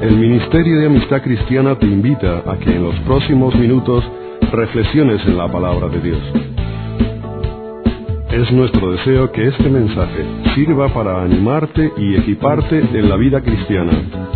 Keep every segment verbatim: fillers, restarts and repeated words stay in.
El Ministerio de Amistad Cristiana te invita a que en los próximos minutos reflexiones en la palabra de Dios. Es nuestro deseo que este mensaje sirva para animarte y equiparte en la vida cristiana.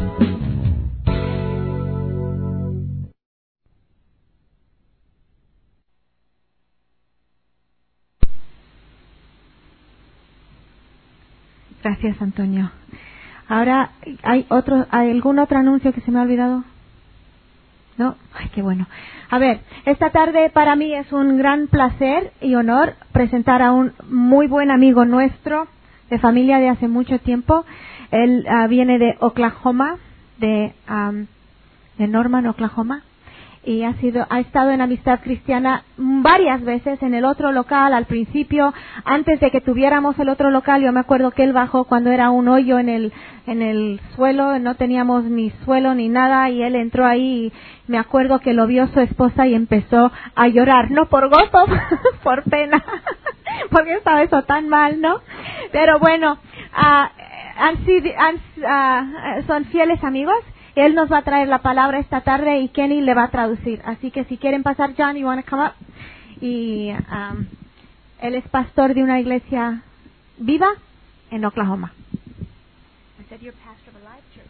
Gracias, Antonio. Ahora, ¿hay otro, hay algún otro anuncio que se me ha olvidado? ¿No? Ay, qué bueno. A ver, esta tarde para mí es un gran placer y honor presentar a un muy buen amigo nuestro, de familia de hace mucho tiempo. Él uh, viene de Oklahoma, de, um, de Norman, Oklahoma. Y ha sido, ha estado en Amistad Cristiana varias veces en el otro local al principio, antes de que tuviéramos el otro local. Yo me acuerdo que él bajó cuando era un hoyo en el, en el suelo, no teníamos ni suelo ni nada, y él entró ahí y me acuerdo que lo vio su esposa y empezó a llorar, no por gozo, por pena, porque estaba eso tan mal, ¿no? Pero bueno, uh, han sido, han, uh, son fieles amigos. Él nos va a traer la palabra esta tarde y Kenny le va a traducir. Así que si quieren pasar, John, you want to come up? Y um, él es pastor de una iglesia viva en Oklahoma. I said you're pastor of a live church.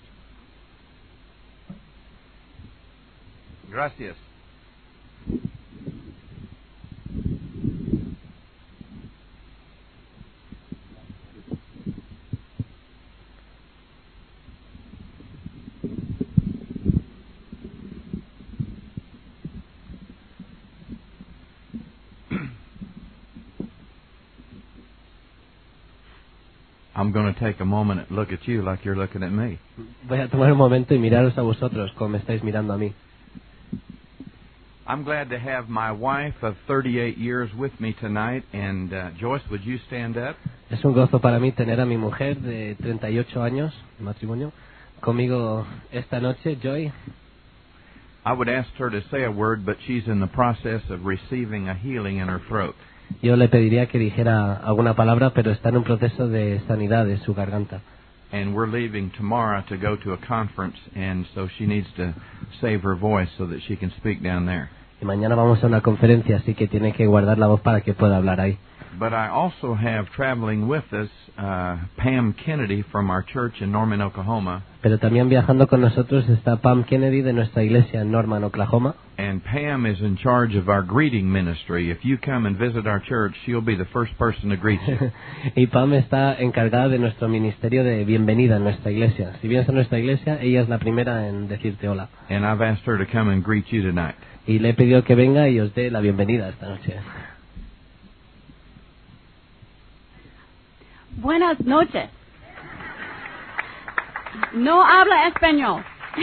Gracias. I'm going to take a moment and look at you like you're looking at me. Voy a tomar un momento y miraros a vosotros como me estáis mirando a mí. I'm glad to have my wife of thirty-eight years with me tonight. And uh, Joyce, would you stand up? Es un gozo para mí tener a mi mujer de treinta y ocho años de matrimonio conmigo esta noche, Joy. I would ask her to say a word, but she's in the process of receiving a healing in her throat. Yo le pediría que dijera alguna palabra, pero está en un proceso de sanidad de su garganta. And we're leaving tomorrow to go to a conference, and so she needs to save her voice so that she can speak down there. Y mañana vamos a una conferencia, así que tiene que guardar la voz para que pueda hablar ahí. But I also have traveling with us uh, Pam Kennedy from our church in Norman, Oklahoma. Pero también viajando con nosotros está Pam Kennedy de nuestra iglesia en Norman, Oklahoma. And Pam is in charge of our greeting ministry. If you come and visit our church, she'll be the first person to greet you. Y Pam está encargada de nuestro ministerio de bienvenida en nuestra iglesia. Si vienes a nuestra iglesia, ella es la primera en decirte hola. And I've asked her to come and greet you tonight. Y le he pedido que venga y os dé la bienvenida esta noche. Buenas noches. No habla español.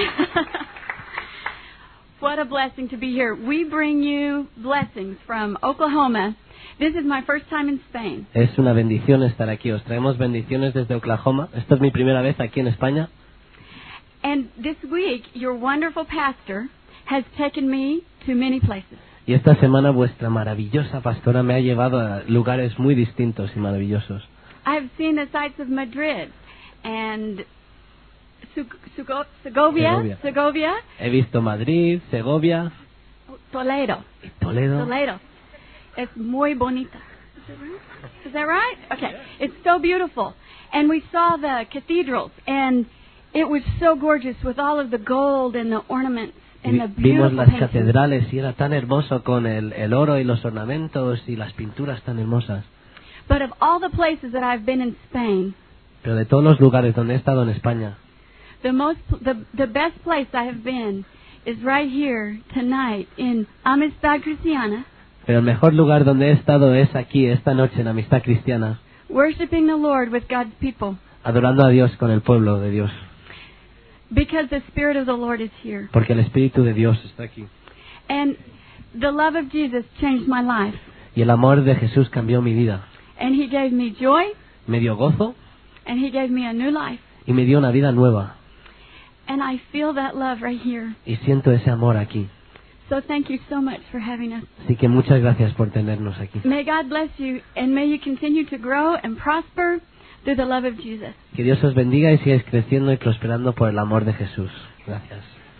What a blessing to be here. We bring you blessings from Oklahoma. This is my first time in Spain. Es una bendición estar aquí. Os traemos bendiciones desde Oklahoma. Esta es mi primera vez aquí en España. And this week, your wonderful pastor has taken me to many places. Y esta semana vuestra maravillosa pastora me ha llevado a lugares muy distintos y maravillosos. I've seen the sights of Madrid and Segovia, Segovia. Segovia. He visto Madrid, Segovia, Toledo. y Toledo. Toledo. Es muy bonita. Is that right? Okay. It's so beautiful. And we saw the cathedrals, and it was so gorgeous with all of the gold and the ornaments and the beautiful Vimos las paintings. catedrales y era tan hermoso con el, el oro y los ornamentos y las pinturas tan hermosas. But of all the places that I've been in Spain, Pero de todos los lugares donde he estado en España, the most, the, the best place I have been is right here tonight in Amistad Cristiana, pero el mejor lugar donde he estado es aquí, esta noche, en Amistad Cristiana, worshiping the Lord with God's people, adorando a Dios con el pueblo de Dios, because the Spirit of the Lord is here. porque el Espíritu de Dios está aquí. And the love of Jesus changed my life. Y el amor de Jesús cambió mi vida. And He gave me joy, Me dio gozo and He gave me a new life. y me dio una vida nueva. And I feel that love right here. Y siento ese amor aquí. So thank you so much for having us. Así que muchas gracias por tenernos aquí. May God bless you, and may you continue to grow and prosper through the love of Jesus. Que Dios os bendiga y sigáis creciendo y prosperando por el amor de Jesús. Gracias.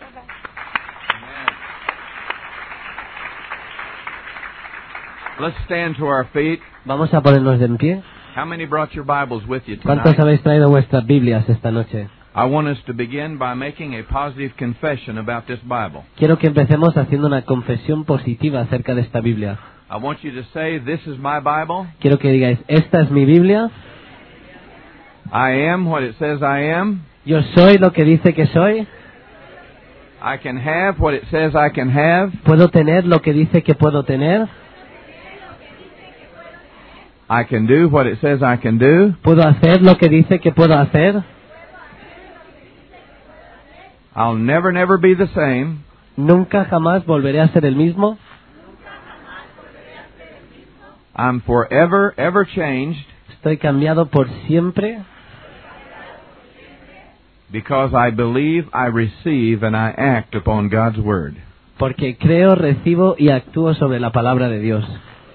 Let's stand to our feet. Vamos a ponernos de en pie. How many brought your Bibles with you ¿Cuántos tonight? habéis traído vuestras Biblias esta noche? I want us to begin by making a positive confession about this Bible. Quiero que empecemos haciendo una confesión positiva acerca de esta Biblia. I want you to say, "This is my Bible. Quiero que digáis, esta es mi Biblia, I am what it says I am. yo soy lo que dice que soy, I can have what it says I can have. puedo tener lo que dice que puedo tener, I can do what it says I can do. puedo hacer lo que dice que puedo hacer, I'll never, never be the same. nunca jamás volveré a ser el mismo, I'm forever, ever changed estoy cambiado por siempre, because I believe, I receive, and I act upon God's Word." porque creo, recibo y actúo sobre la palabra de Dios.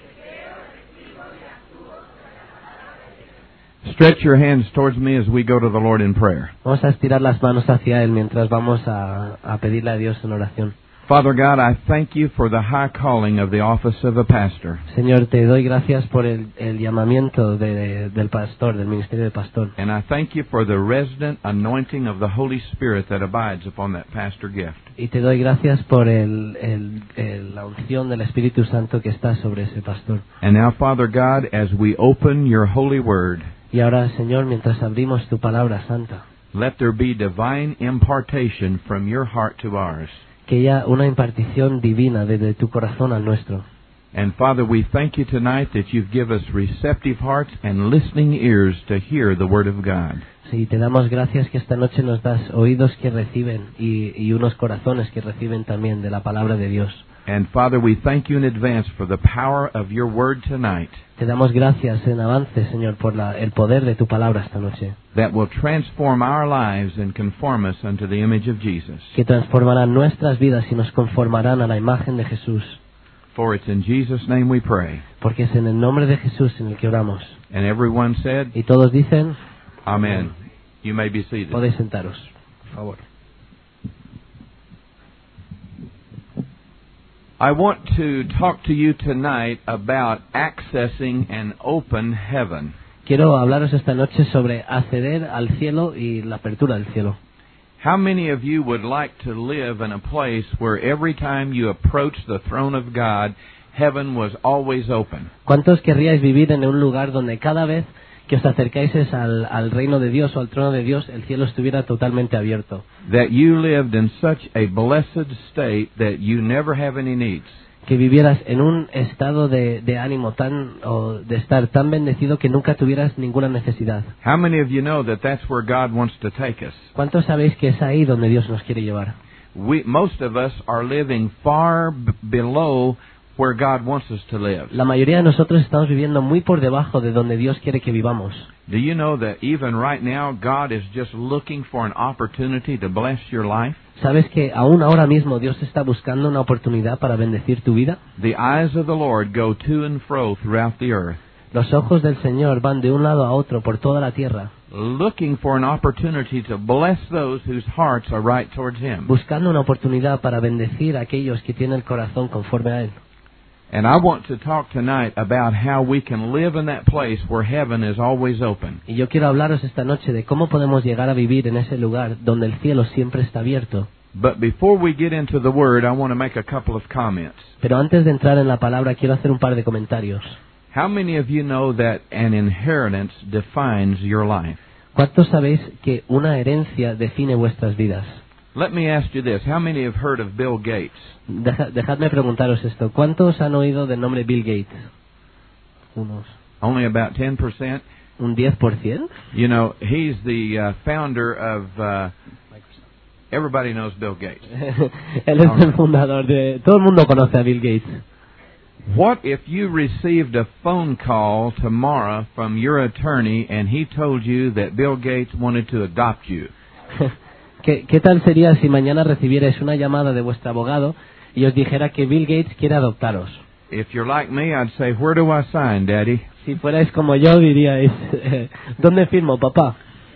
Stretch your hands towards me as we go to the Lord in prayer. Vamos a estirar las manos hacia Él mientras vamos a, a pedirle a Dios en oración. Father God, I thank you for the high calling of the office of a pastor. Señor, te doy gracias por el, el llamamiento de, del pastor, del ministerio de pastor. And I thank you for the resident anointing of the Holy Spirit that abides upon that pastor gift. Y te doy gracias por el, el, el, la unción del Espíritu Santo que está sobre ese pastor. And now, Father God, as we open your holy word, Y ahora, Señor, mientras abrimos tu palabra santa, let there be divine impartation from your heart to ours. que haya una impartición divina desde tu corazón al nuestro. And Father, we thank you tonight that you've given us receptive hearts and listening ears to hear the word of God. Sí, te damos gracias que esta noche nos das oídos que reciben y, y unos corazones que reciben también de la palabra de Dios. And Father, we thank you in advance for the power of your word tonight Te damos gracias en avance, Señor, por la, el poder de tu palabra esta noche, that will transform our lives and conform us unto the image of Jesus. que transformarán nuestras vidas y nos conformarán a la imagen de Jesús. For it's in Jesus' name we pray. Porque es en el nombre de Jesús en el que oramos. And everyone said, Y todos dicen, Amen. You may be seated. podéis sentaros, por favor. I want to talk to you tonight about accessing an open heaven. Quiero hablaros esta noche sobre acceder al cielo y la apertura del cielo. How many of you would like to live in a place where every time you approach the throne of God, heaven was always open? ¿Cuántos querríais vivir en un lugar donde cada vez que os acercáis al, al reino de Dios o al trono de Dios, el cielo estuviera totalmente abierto? That you lived in such a blessed state that you never have any needs. Que vivieras en un estado de, de ánimo tan, o de estar tan bendecido que nunca tuvieras ninguna necesidad. How many of you know that that's where God wants to take us? ¿Cuántos sabéis que es ahí donde Dios nos quiere llevar? We, most of us are living far b- below where God wants us to live. La mayoría de nosotros estamos viviendo muy por debajo de donde Dios quiere que vivamos. Do you know that even right now God is just looking for an opportunity to bless your life? ¿Sabes que aún ahora mismo Dios está buscando una oportunidad para bendecir tu vida? The eyes of the Lord go to and fro throughout the earth, Los ojos del Señor van de un lado a otro por toda la tierra, looking for an opportunity to bless those whose hearts are right towards Him. buscando una oportunidad para bendecir a aquellos que tienen el corazón conforme a Él. And I want to talk tonight about how we can live in that place where heaven is always open. Y yo quiero hablaros esta noche de cómo podemos llegar a vivir en ese lugar donde el cielo siempre está abierto. But before we get into the Word, I want to make a couple of comments. Pero antes de entrar en la palabra, quiero hacer un par de comentarios. How many of you know that an inheritance defines your life? ¿Cuántos sabéis que una herencia define vuestras vidas? Let me ask you this. How many have heard of Bill Gates? Deja- dejadme preguntaros esto. ¿Cuántos han oído del nombre Bill Gates? Unos. Only about ten percent? ¿Un diez por ciento? You know, he's the uh, founder of... Uh, everybody knows Bill Gates. Él es el fundador de... Todo el mundo conoce a Bill Gates. What if you received a phone call tomorrow from your attorney and he told you that Bill Gates wanted to adopt you? ¿Qué, ¿Qué tal sería si mañana recibierais una llamada de vuestro abogado y os dijera que Bill Gates quiere adoptaros? If you're like me, I'd say, where do I sign, Daddy? Si fuerais como yo, diríais, ¿dónde firmo, papá?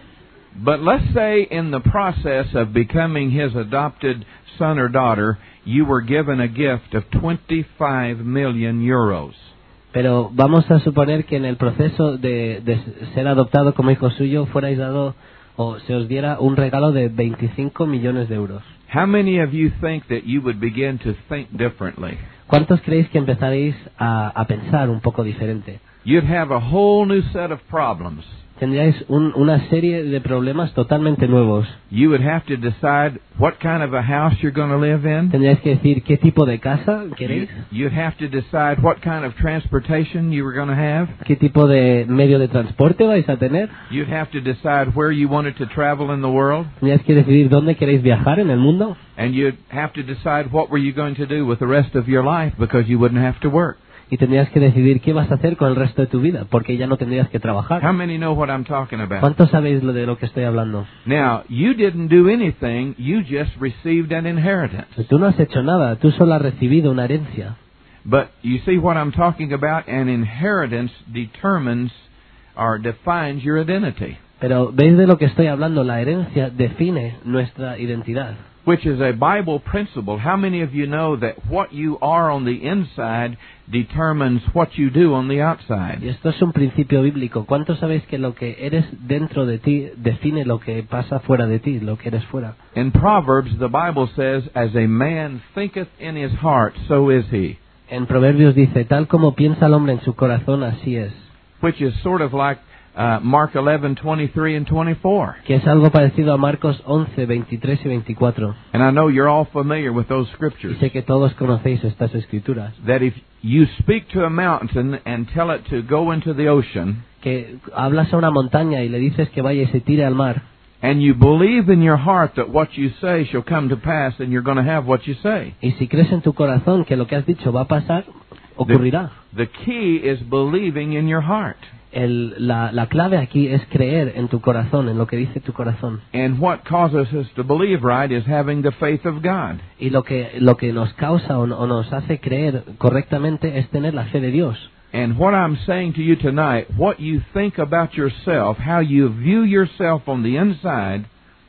But let's say in the process of becoming his adopted son or daughter, you were given a gift of twenty-five million euros. Pero vamos a suponer que en el proceso de, de ser adoptado como hijo suyo fuerais dado o se os diera un regalo de veinticinco millones de euros. How many of you think that you would begin to think differently? ¿Cuántos creéis que empezaréis a, a pensar un poco diferente? You'd have a whole new set of problems. Tendríais un, una serie de problemas totalmente nuevos. You would have to decide what kind of a house you're going to live in. Tendríais que decir qué tipo de casa queréis. You'd have to decide what kind of transportation you were going to have. ¿Qué tipo de medio de transporte vais a tener? You'd have to decide where you wanted to travel in the world. Tendríais que decidir dónde queréis viajar en el mundo. And you'd have to decide what were you going to do with the rest of your life because you wouldn't have to work. Y tendrías que decidir qué vas a hacer con el resto de tu vida, porque ya no tendrías que trabajar. How many know what I'm talking about? ¿Cuántos sabéis lo de lo que estoy hablando? Now, you didn't do anything, you just received an inheritance. Tú no has hecho nada, tú solo has recibido una herencia. But you see what I'm talking about? An inheritance determines or defines your identity. Pero ¿veis de lo que estoy hablando? La herencia define nuestra identidad. Which is a Bible principle. How many of you know that what you are on the inside determines what you do on the outside? Y esto es un principio bíblico. ¿Cuántos sabéis que lo que eres dentro de ti define lo que pasa fuera de ti, lo que eres fuera? In Proverbs, the Bible says, "As a man thinketh in his heart, so is he." En Proverbios dice, tal como piensa el hombre en su corazón, así es. Which is sort of like Uh, Mark eleven, twenty-three and twenty-four. Que es algo parecido a Marcos once, veintitrés y veinticuatro. And I know you're all familiar with those Y scriptures. sé que todos conocéis estas escrituras. That if you speak to a mountain and tell it to go into the ocean, Que hablas a una montaña y le dices que vaya y se tire al mar. and you believe in your heart that what you say shall come to pass, and you're going to have what you say. Y si crees en tu corazón que lo que has dicho va a pasar, ocurrirá. The, the key is believing in your heart. El, la, la clave aquí es creer en tu corazón, en lo que dice tu corazón. And what causes us to believe right is having the faith of God. Y lo que, lo que nos causa o, o nos hace creer correctamente es tener la fe de Dios. And what I'm saying to you tonight, what you think about yourself, how you view yourself on the inside,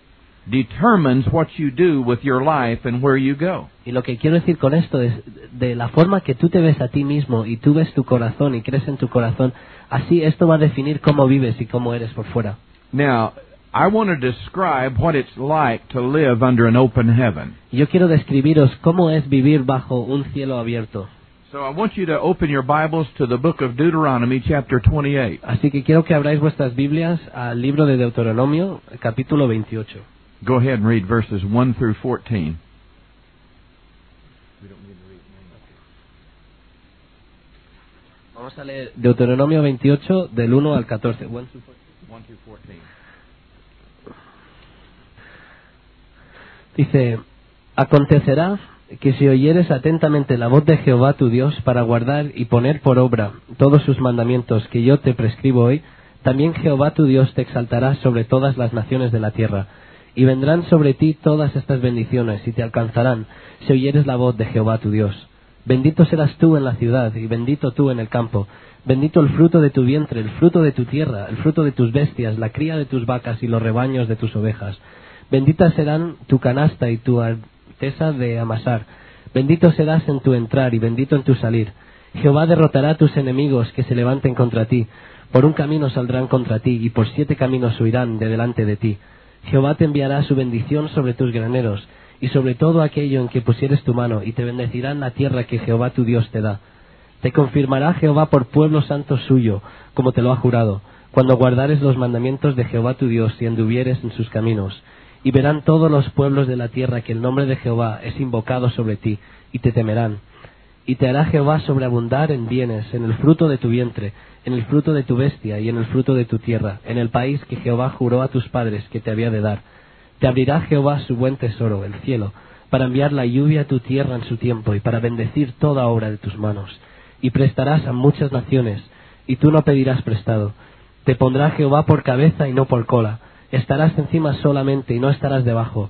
determines what you do with your life and where you go. Y lo que quiero decir con esto es, de la forma que tú te ves a ti mismo y tú ves tu corazón y crees en tu corazón, así esto va a definir cómo vives y cómo eres por fuera. Now, I want to describe what it's like to live under an open heaven. Yo quiero describiros cómo es vivir bajo un cielo abierto. So I want you to open your Bibles to the book of Deuteronomy, chapter twenty-eight. Así que quiero que abráis vuestras Biblias al libro de Deuteronomio, capítulo veintiocho. Go ahead and read verses one through fourteen. Vamos a leer Deuteronomio veintiocho del uno al catorce. one through fourteen. Dice, acontecerá que si oyeres atentamente la voz de Jehová tu Dios para guardar y poner por obra todos sus mandamientos que yo te prescribo hoy, también Jehová tu Dios te exaltará sobre todas las naciones de la tierra. Y vendrán sobre ti todas estas bendiciones y te alcanzarán si oyeres la voz de Jehová tu Dios. Bendito serás tú en la ciudad y bendito tú en el campo. Bendito el fruto de tu vientre, el fruto de tu tierra, el fruto de tus bestias, la cría de tus vacas y los rebaños de tus ovejas. Benditas serán tu canasta y tu artesa de amasar. Bendito serás en tu entrar y bendito en tu salir. Jehová derrotará a tus enemigos que se levanten contra ti. Por un camino saldrán contra ti y por siete caminos huirán de delante de ti. Jehová te enviará su bendición sobre tus graneros y sobre todo aquello en que pusieres tu mano, y te bendecirá en la tierra que Jehová tu Dios te da. Te confirmará Jehová por pueblo santo suyo, como te lo ha jurado, cuando guardares los mandamientos de Jehová tu Dios y anduvieres en sus caminos. Y verán todos los pueblos de la tierra que el nombre de Jehová es invocado sobre ti, y te temerán. Y te hará Jehová sobreabundar en bienes, en el fruto de tu vientre, en el fruto de tu bestia y en el fruto de tu tierra, en el país que Jehová juró a tus padres que te había de dar. Te abrirá Jehová su buen tesoro, el cielo, para enviar la lluvia a tu tierra en su tiempo y para bendecir toda obra de tus manos. Y prestarás a muchas naciones, y tú no pedirás prestado. Te pondrá Jehová por cabeza y no por cola. Estarás encima solamente y no estarás debajo.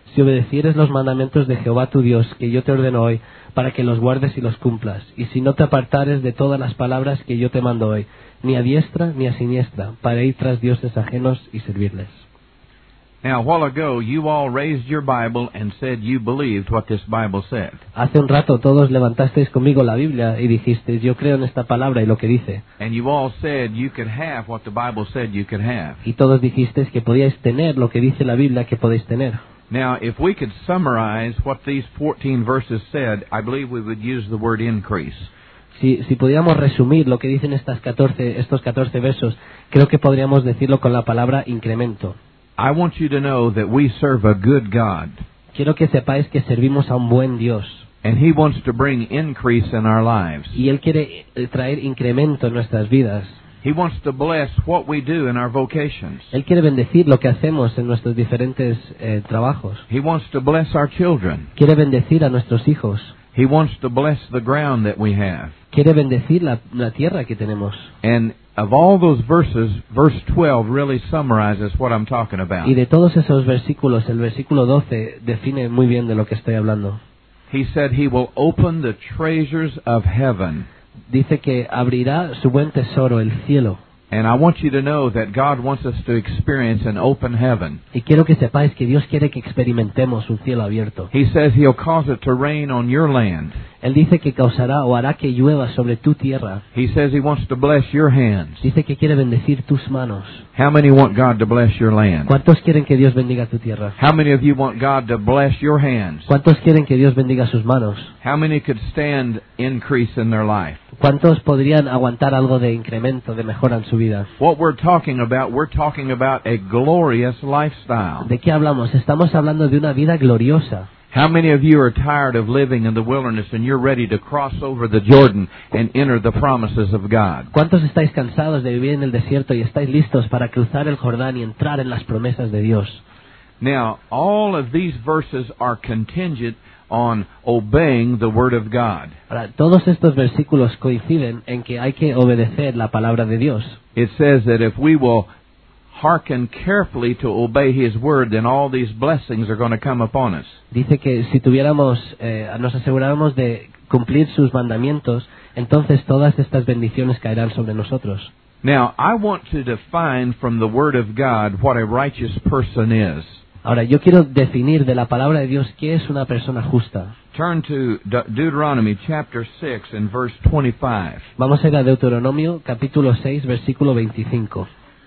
si obedecieres los mandamientos de Jehová tu Dios, que yo te ordeno hoy, para que los guardes y los cumplas, y si no te apartares de todas las palabras que yo te mando hoy, ni a diestra ni a siniestra, para ir tras dioses ajenos y servirles. Now, a while ago, you all raised your Bible and said you believed what this Bible said. Hace un rato todos levantasteis conmigo la Biblia y dijisteis, yo creo en esta palabra y lo que dice. And you all said you could have what the Bible said you could have. Y todos dijisteis que podíais tener lo que dice la Biblia que podéis tener. Now, if we could summarize what these fourteen verses said, I believe we would use the word increase. Si, si pudiéramos resumir lo que dicen estas catorce, estos catorce versos, creo que podríamos decirlo con la palabra incremento. I want you to know that we serve a good God. Quiero que sepáis que servimos a un buen Dios. And He wants to bring increase in our lives. Y Él quiere traer incremento en nuestras vidas. He wants to bless what we do in our vocations. Él quiere bendecir lo que hacemos en nuestros diferentes eh, trabajos. He wants to bless our children. Quiere bendecir a nuestros hijos. He wants to bless the ground that we have. Quiere bendecir la, la tierra que tenemos. And of all those verses, verse twelve really summarizes what I'm talking about. Y de todos esos versículos, el versículo doce define muy bien de lo que estoy hablando. He said He will open the treasures of heaven. Dice que abrirá su buen tesoro, el cielo. And I want you to know that God wants us to experience an open heaven. Y quiero que sepáis que Dios quiere que experimentemos un cielo abierto. He says He'll cause it to rain on your land. Él dice que causará o hará que llueva sobre tu tierra. He says He wants to bless your hands. Dice que quiere bendecir tus manos. How many want God to bless your land? ¿Cuántos quieren que Dios bendiga tu tierra? How many of you want God to bless your hands? ¿Cuántos quieren que Dios bendiga sus manos? How many could stand increase in their life? ¿Cuántos podrían aguantar algo de incremento, de mejora en su vida? What we're talking about, we're talking about a glorious lifestyle. ¿De qué hablamos? Estamos hablando de una vida gloriosa. How many of you are tired of living in the wilderness and you're ready to cross over the Jordan and enter the promises of God? ¿Cuántos estáis cansados de vivir en el desierto y estáis listos para cruzar el Jordán y entrar en las promesas de Dios? Now, all of these verses are contingent on obeying the Word of God. Ahora, todos estos versículos coinciden en que hay que obedecer la palabra de Dios. It says that if we will hearken carefully to obey His Word, then all these blessings are going to come upon us. Dice que si tuviéramos, eh, nos aseguráramos de cumplir sus mandamientos, entonces todas estas bendiciones caerán sobre nosotros. Now, I want to define from the Word of God what a righteous person is. Ahora, yo quiero definir de la palabra de Dios qué es una persona justa. Turn to De- Deuteronomy chapter six and verse twenty-five. Vamos a ir a Deuteronomio capítulo seis, versículo veinticinco.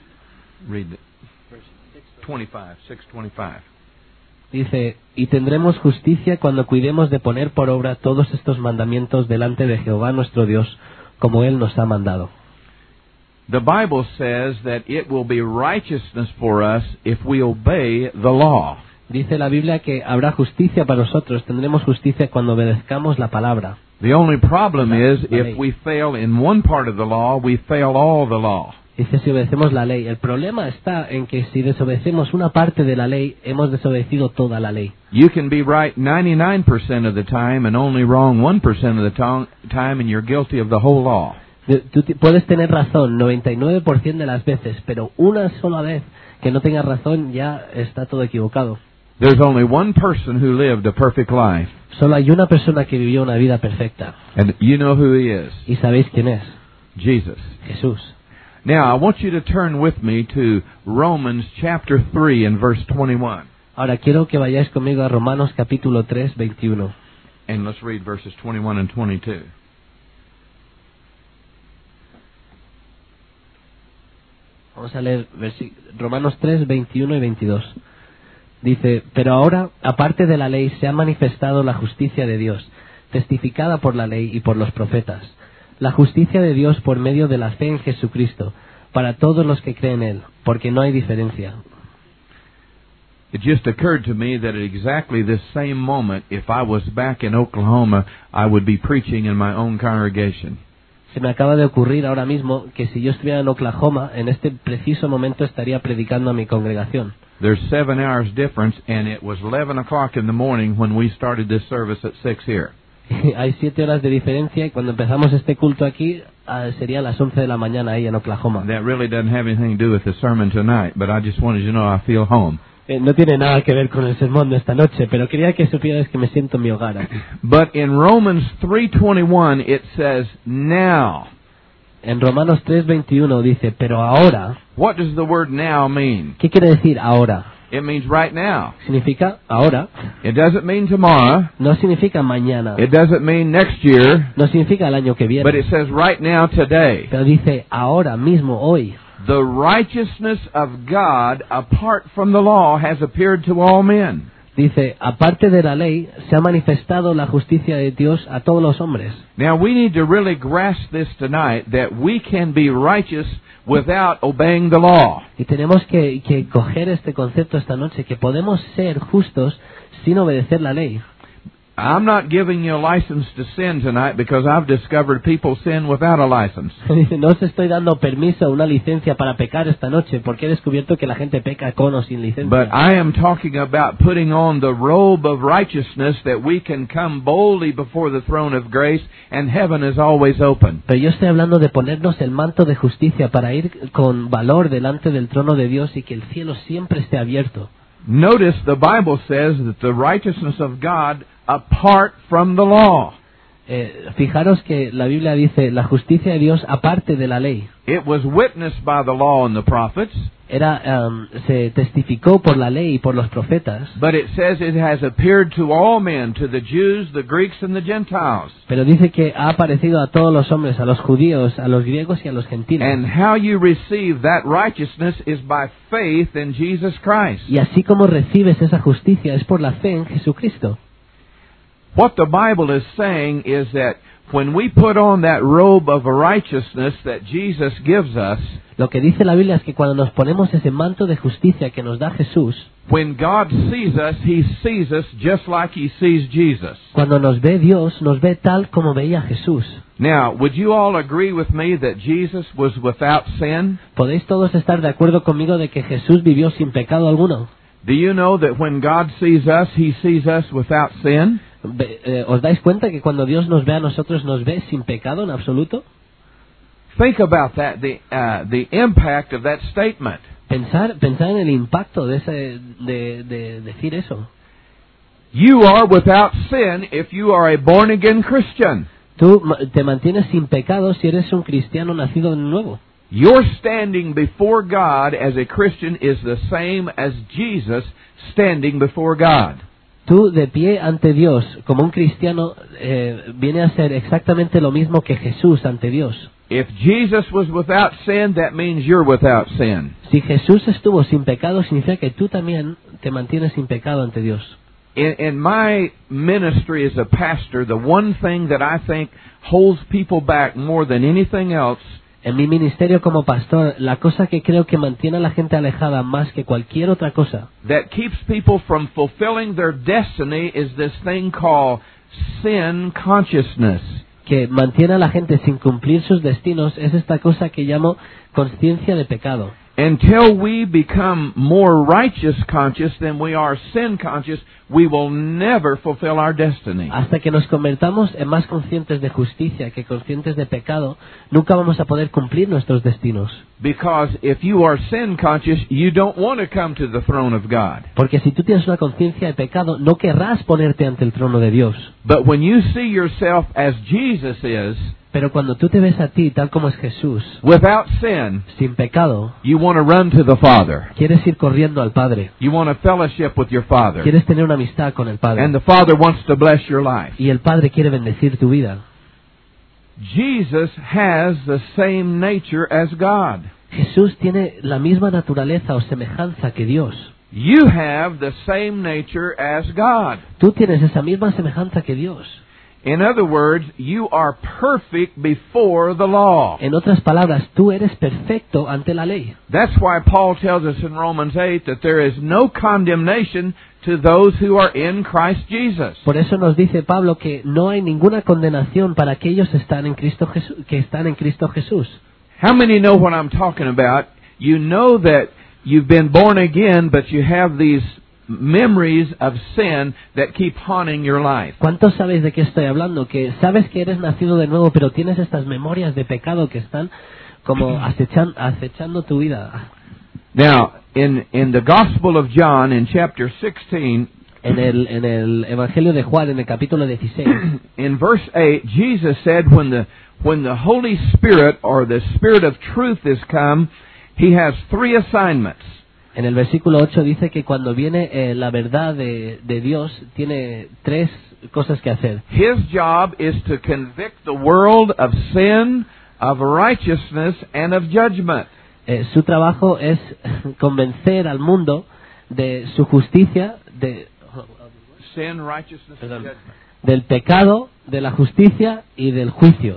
Read it. twenty-five, six twenty-five. Dice, y tendremos justicia cuando cuidemos de poner por obra todos estos mandamientos delante de Jehová nuestro Dios, como Él nos ha mandado. The Bible says that it will be righteousness for us if we obey the law. Dice la Biblia que habrá justicia para nosotros, tendremos justicia cuando obedezcamos la palabra. The only problem is La ley. if we fail in one part of the law, we fail all the law. Dice si obedecemos la ley. El problema está en que si desobedecemos una parte de la ley, hemos desobedecido toda la ley. You can be right ninety-nine percent of the time and only wrong one percent of the to- time, and you're guilty of the whole law. De- Tú ti- puedes tener razón noventa y nueve por ciento de las veces, pero una sola vez que no tengas razón ya está todo equivocado. There's only one person who lived a perfect life, Solo hay una persona que vivió una vida perfecta. and you know who he is, ¿Y sabéis quién es? Jesus. Jesús. Now, I want you to turn with me to Romans chapter three and verse twenty-one. Ahora quiero que vayáis conmigo a Romanos capítulo tres, veintiuno. And let's read verses twenty-one and twenty-two. Vamos a leer versi- Romanos tres, veintiuno y veintidós. Dice, pero ahora, aparte de la ley, se ha manifestado la justicia de Dios, testificada por la ley y por los profetas. La justicia de Dios por medio de la fe en Jesucristo, para todos los que creen en Él, porque no hay diferencia. It just occurred to me that at exactly this same moment, if I was back in Oklahoma, I would be preaching in my own congregation. Se me acaba de ocurrir ahora mismo que si yo estuviera en Oklahoma, en este preciso momento estaría predicando a mi congregación. There's seven hours difference, and it was eleven o'clock in the morning when we started this service at six here. Hay siete horas de diferencia y cuando empezamos este culto aquí ah, sería a las once de la mañana ahí en Oklahoma. That really doesn't have anything to do with the sermon tonight, but I just wanted you to know I feel home. Eh, no tiene nada que ver con el sermón de esta noche, pero quería que supieras que me siento en mi hogar aquí. But in Romans three twenty-one it says, now. En Romanos tres veintiuno dice, pero ahora. What does the word now mean? ¿Qué quiere decir ahora? It means right now. Significa ahora. It doesn't mean tomorrow. No significa mañana. It doesn't mean next year. No significa el año que viene. But it says right now, today. Pero dice ahora mismo, hoy. The righteousness of God apart from the law has appeared to all men. Dice, aparte de la ley, se ha manifestado la justicia de Dios a todos los hombres. Now we need to really grasp this tonight, that we can be righteous without obeying the law. Y tenemos que, que coger este concepto esta noche, que podemos ser justos sin obedecer la ley. I'm not giving you a license to sin tonight because I've discovered people sin without a license. Dice, no os estoy dando permiso, una licencia para pecar esta noche, porque he descubierto que la gente peca con o sin licencia. But I am talking about putting on the robe of righteousness that we can come boldly before the throne of grace and heaven is always open. Pero yo estoy hablando de ponernos el manto de justicia para ir con valor delante del trono de Dios y que el cielo siempre esté abierto. Notice the Bible says that the righteousness of God apart from the law. Eh, fijaros que la Biblia dice la justicia de Dios aparte de la ley. It was witnessed by the law and the prophets. Era um, se testificó por la ley y por los profetas. But it says it has appeared to all men, to the Jews, the Greeks, and the Gentiles. Pero dice que ha aparecido a todos los hombres, a los judíos, a los griegos y a los gentiles. And how you receive that righteousness is by faith in Jesus Christ. Y así como recibes esa justicia es por la fe en Jesucristo. What the Bible is saying is that when we put on that robe of righteousness that Jesus gives us, lo que dice la Biblia es que cuando nos ponemos ese manto de justicia que nos da Jesús, when God sees us, He sees us just like He sees Jesus. Cuando nos ve Dios, nos ve tal como veía Jesús. Now, would you all agree with me that Jesus was without sin? ¿Podéis todos estar de acuerdo conmigo de que Jesús vivió sin pecado alguno? Do you know that when God sees us, He sees us without sin? ¿Os dais cuenta que cuando Dios nos ve a nosotros, nos ve sin pecado en absoluto? Think about that, the, uh, the impact of that statement. Pensar, pensar en el impacto de, ese, de, de decir eso. You are without sin if you are a born-again Christian. Tú te mantienes sin pecado si eres un cristiano nacido de nuevo. Your standing before God as a Christian is the same as Jesus standing before God. Tú de pie ante Dios como un cristiano eh, viene a ser exactamente lo mismo que Jesús ante Dios. If Jesus was without sin, that means you're without sin. Si Jesús estuvo sin pecado, significa que tú también te mantienes sin pecado ante Dios. In, in my ministry as a pastor, the one thing that I think holds people back more than anything else, en mi ministerio como pastor, la cosa que creo que mantiene a la gente alejada más que cualquier otra cosa, that keeps people from fulfilling their destiny, is this thing called sin consciousness. Que mantiene a la gente sin cumplir sus destinos, es esta cosa que llamo conciencia de pecado. Until we become more righteous conscious than we are sin conscious, we will never fulfill our destiny. Hasta que nos convertamos en más conscientes de justicia que conscientes de pecado, nunca vamos a poder cumplir nuestros destinos. Because if you are sin conscious, you don't want to come to the throne of God. Porque si tú tienes una conciencia de pecado, no querrás ponerte ante el trono de Dios. But when you see yourself as Jesus is, pero cuando tú te ves a ti tal como es Jesús, without sin, sin pecado, you want to run to the Father. Quieres ir corriendo al Padre. You want a fellowship with your Father. Quieres tener una amistad con el Padre. And the Father wants to bless your life. Y el Padre quiere bendecir tu vida. Jesus has the same nature as God. Jesús tiene la misma naturaleza o semejanza que Dios. You have the same nature as God. Tú tienes esa misma semejanza que Dios. In other words, you are perfect before the law. En otras palabras, tú eres perfecto ante la ley. That's why Paul tells us in Romans eight that there is no condemnation to those who are in Christ Jesus. Por eso nos dice Pablo que no hay ninguna condenación para aquellos que están en Cristo Jesús, que están en Cristo Jesús. How many know what I'm talking about? You know that you've been born again, but you have these memories of sin that keep haunting your life. ¿Cuántos sabéis de qué estoy hablando? Que sabes que eres nacido de nuevo, pero tienes estas memorias de pecado que están como acechan, acechando tu vida. Now, in, in the Gospel of John, in chapter sixteen, En el, en el Evangelio de Juan, en el capítulo dieciséis, in verse eight, Jesus said, when the, when the Holy Spirit, or the Spirit of truth is come, He has three assignments. en el versículo ocho dice que cuando viene eh, la verdad de, de Dios, tiene tres cosas que hacer. His job is to convict the world of sin, of righteousness, and of judgment. Eh, su trabajo es convencer al mundo de su justicia, de, Sin, righteousness, and Perdón. judgment. del pecado, de la justicia y del juicio.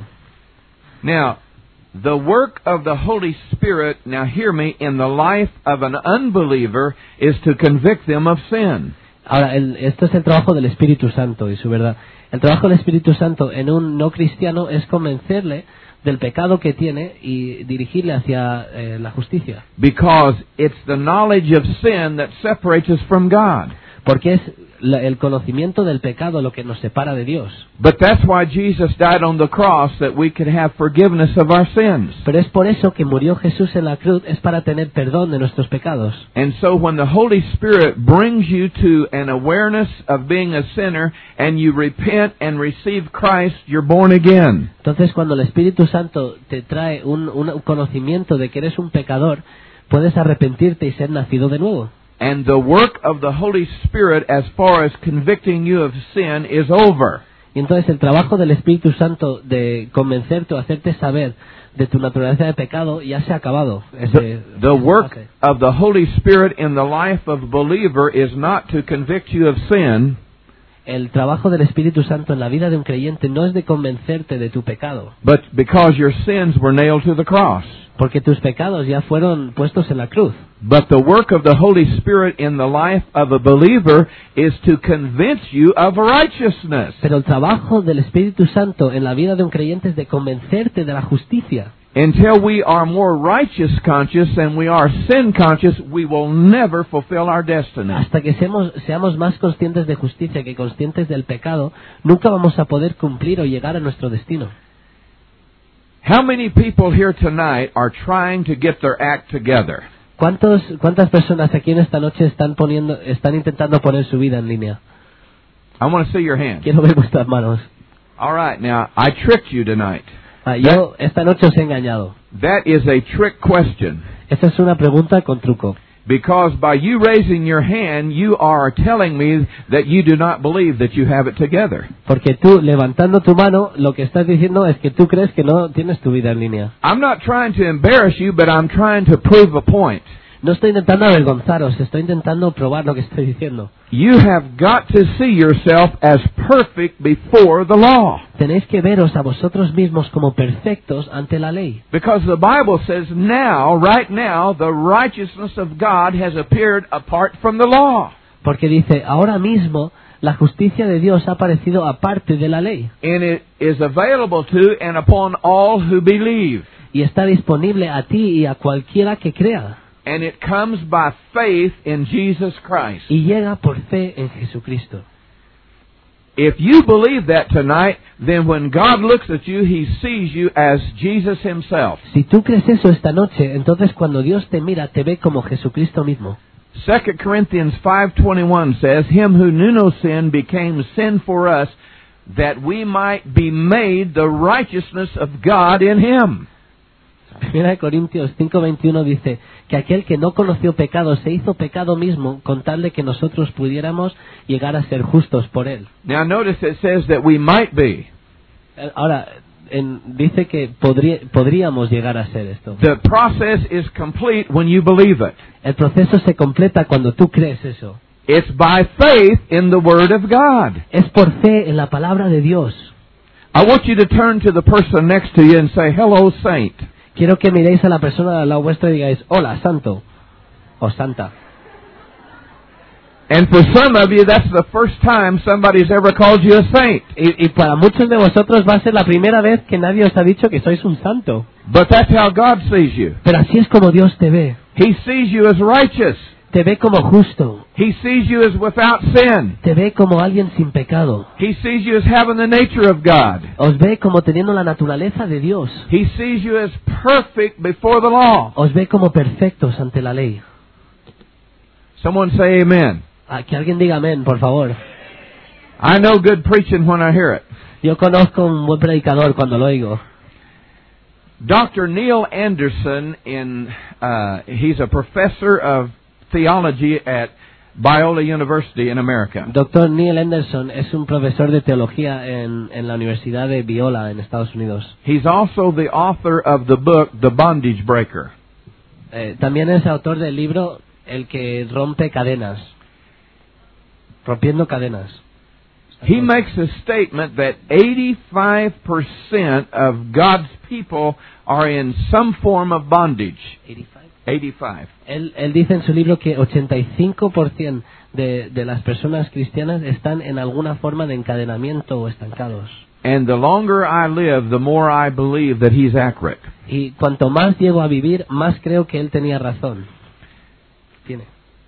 Now, the work of the Holy Spirit, now hear me, in the life of an unbeliever is to convict them of sin. Ahora, el, esto es el trabajo del Espíritu Santo y su verdad. El trabajo del Espíritu Santo en un no cristiano es convencerle del pecado que tiene y dirigirle hacia eh, la justicia. Because it's the knowledge of sin that separates us from God. Porque es la- el conocimiento del pecado lo que nos separa de Dios. But that's why Jesus died on the cross, that we could have forgiveness of our sins. Pero es por eso que murió Jesús en la cruz, es para tener perdón de nuestros pecados. And so when the Holy Spirit brings you to an awareness of being a sinner and you repent and receive Christ, you're born again. Entonces, cuando el Espíritu Santo te trae un, un conocimiento de que eres un pecador, puedes arrepentirte y ser nacido de nuevo. And the work of the Holy Spirit as far as convicting you of sin is over. Y entonces el trabajo del Espíritu Santo de convencerte o hacerte saber de tu naturaleza de pecado ya se ha acabado. Ese- The, the work fase. of the Holy Spirit in the life of a believer is not to convict you of sin, El trabajo del Espíritu Santo en la vida de un creyente no es de convencerte de tu pecado, but because your sins were nailed to the cross. porque tus pecados ya fueron puestos en la cruz. But the work of the Holy Spirit in the life of a believer is to convince you of righteousness. Pero el trabajo del Espíritu Santo en la vida de un creyente es de convencerte de la justicia. Until we are more righteous conscious than we are sin conscious, we will never fulfill our destiny. Hasta que seamos, seamos más conscientes de justicia que conscientes del pecado, nunca vamos a poder cumplir o llegar a nuestro destino. How many people here tonight are trying to get their act together? ¿Cuántos, ¿Cuántas personas aquí en esta noche están poniendo, están intentando poner su vida en línea? I want to see your hand. Quiero ver vuestras manos. All right, now, I tricked you tonight. Ah, yo esta noche os he engañado. That is a trick question. Esta es una pregunta con truco. Because by you raising your hand, you are telling me that you do not believe that you have it together. Porque tú, levantando tu mano, lo que estás diciendo es que tú crees que no tienes tu vida en línea. I'm not trying to embarrass you, but I'm trying to prove a point. No estoy intentando avergonzaros, estoy intentando probar lo que estoy diciendo. You have got to see yourself as perfect before the law. Tenéis que veros a vosotros mismos como perfectos ante la ley. Because the Bible says now, right now, the righteousness of God has appeared apart from the law. Porque dice, ahora mismo la justicia de Dios ha aparecido aparte de la ley. And it is available to and upon all who believe. Y está disponible a ti y a cualquiera que crea. And it comes by faith in Jesus Christ. Y llega por fe en Jesucristo. If you believe that tonight, then when God looks at you, He sees you as Jesus Himself. Si tú crees eso esta noche, entonces cuando Dios te mira, te ve como Jesucristo mismo. Second Corinthians five twenty-one says, Him who knew no sin became sin for us, that we might be made the righteousness of God in Him. Primera de Corintios cinco veintiuno dice que aquel que no conoció pecado se hizo pecado mismo con tal de que nosotros pudiéramos llegar a ser justos por él. Now notice it says that we might be. Ahora, en, dice que podría, podríamos llegar a ser esto. The process is complete when you believe it. El proceso se completa cuando tú crees eso. It's by faith in the Word of God. Es por fe en la palabra de Dios. I want you to turn to the person next to you and say, hello, saint. Quiero que miréis a la persona al lado vuestro y digáis, hola, santo, o santa. And for some of you, that's the first time somebody's ever called you a saint. Y, y para muchos de vosotros va a ser la primera vez que nadie os ha dicho que sois un santo. But that's how God sees you. Pero así es como Dios te ve. He sees you as righteous. te ve como justo, He sees you as without sin. te ve como alguien sin pecado, He sees you as having the nature of God. os ve como teniendo la naturaleza de Dios, He sees you as perfect before the law. os ve como perfectos ante la ley. Someone say amen. Ah, que alguien diga amén, por favor. I know good preaching when I hear it. Yo conozco un buen predicador cuando lo oigo. Doctor Neil Anderson, in uh, he's a professor of theology at Biola University in America. Doctor Neil Anderson es un profesor de teología en, en la Universidad de Biola en Estados Unidos. He's also the author of the book The Bondage Breaker. Eh, también es autor del libro El que rompe cadenas. Rompiendo cadenas. He makes a statement that eighty-five percent of God's people are in some form of bondage. eighty-five. Él, él dice en su libro que ochenta y cinco por ciento de, de las personas cristianas están en alguna forma de encadenamiento o estancados. And the longer I live, the more I believe that he's accurate. Y cuanto más llego a vivir, más creo que él tenía razón. Tiene.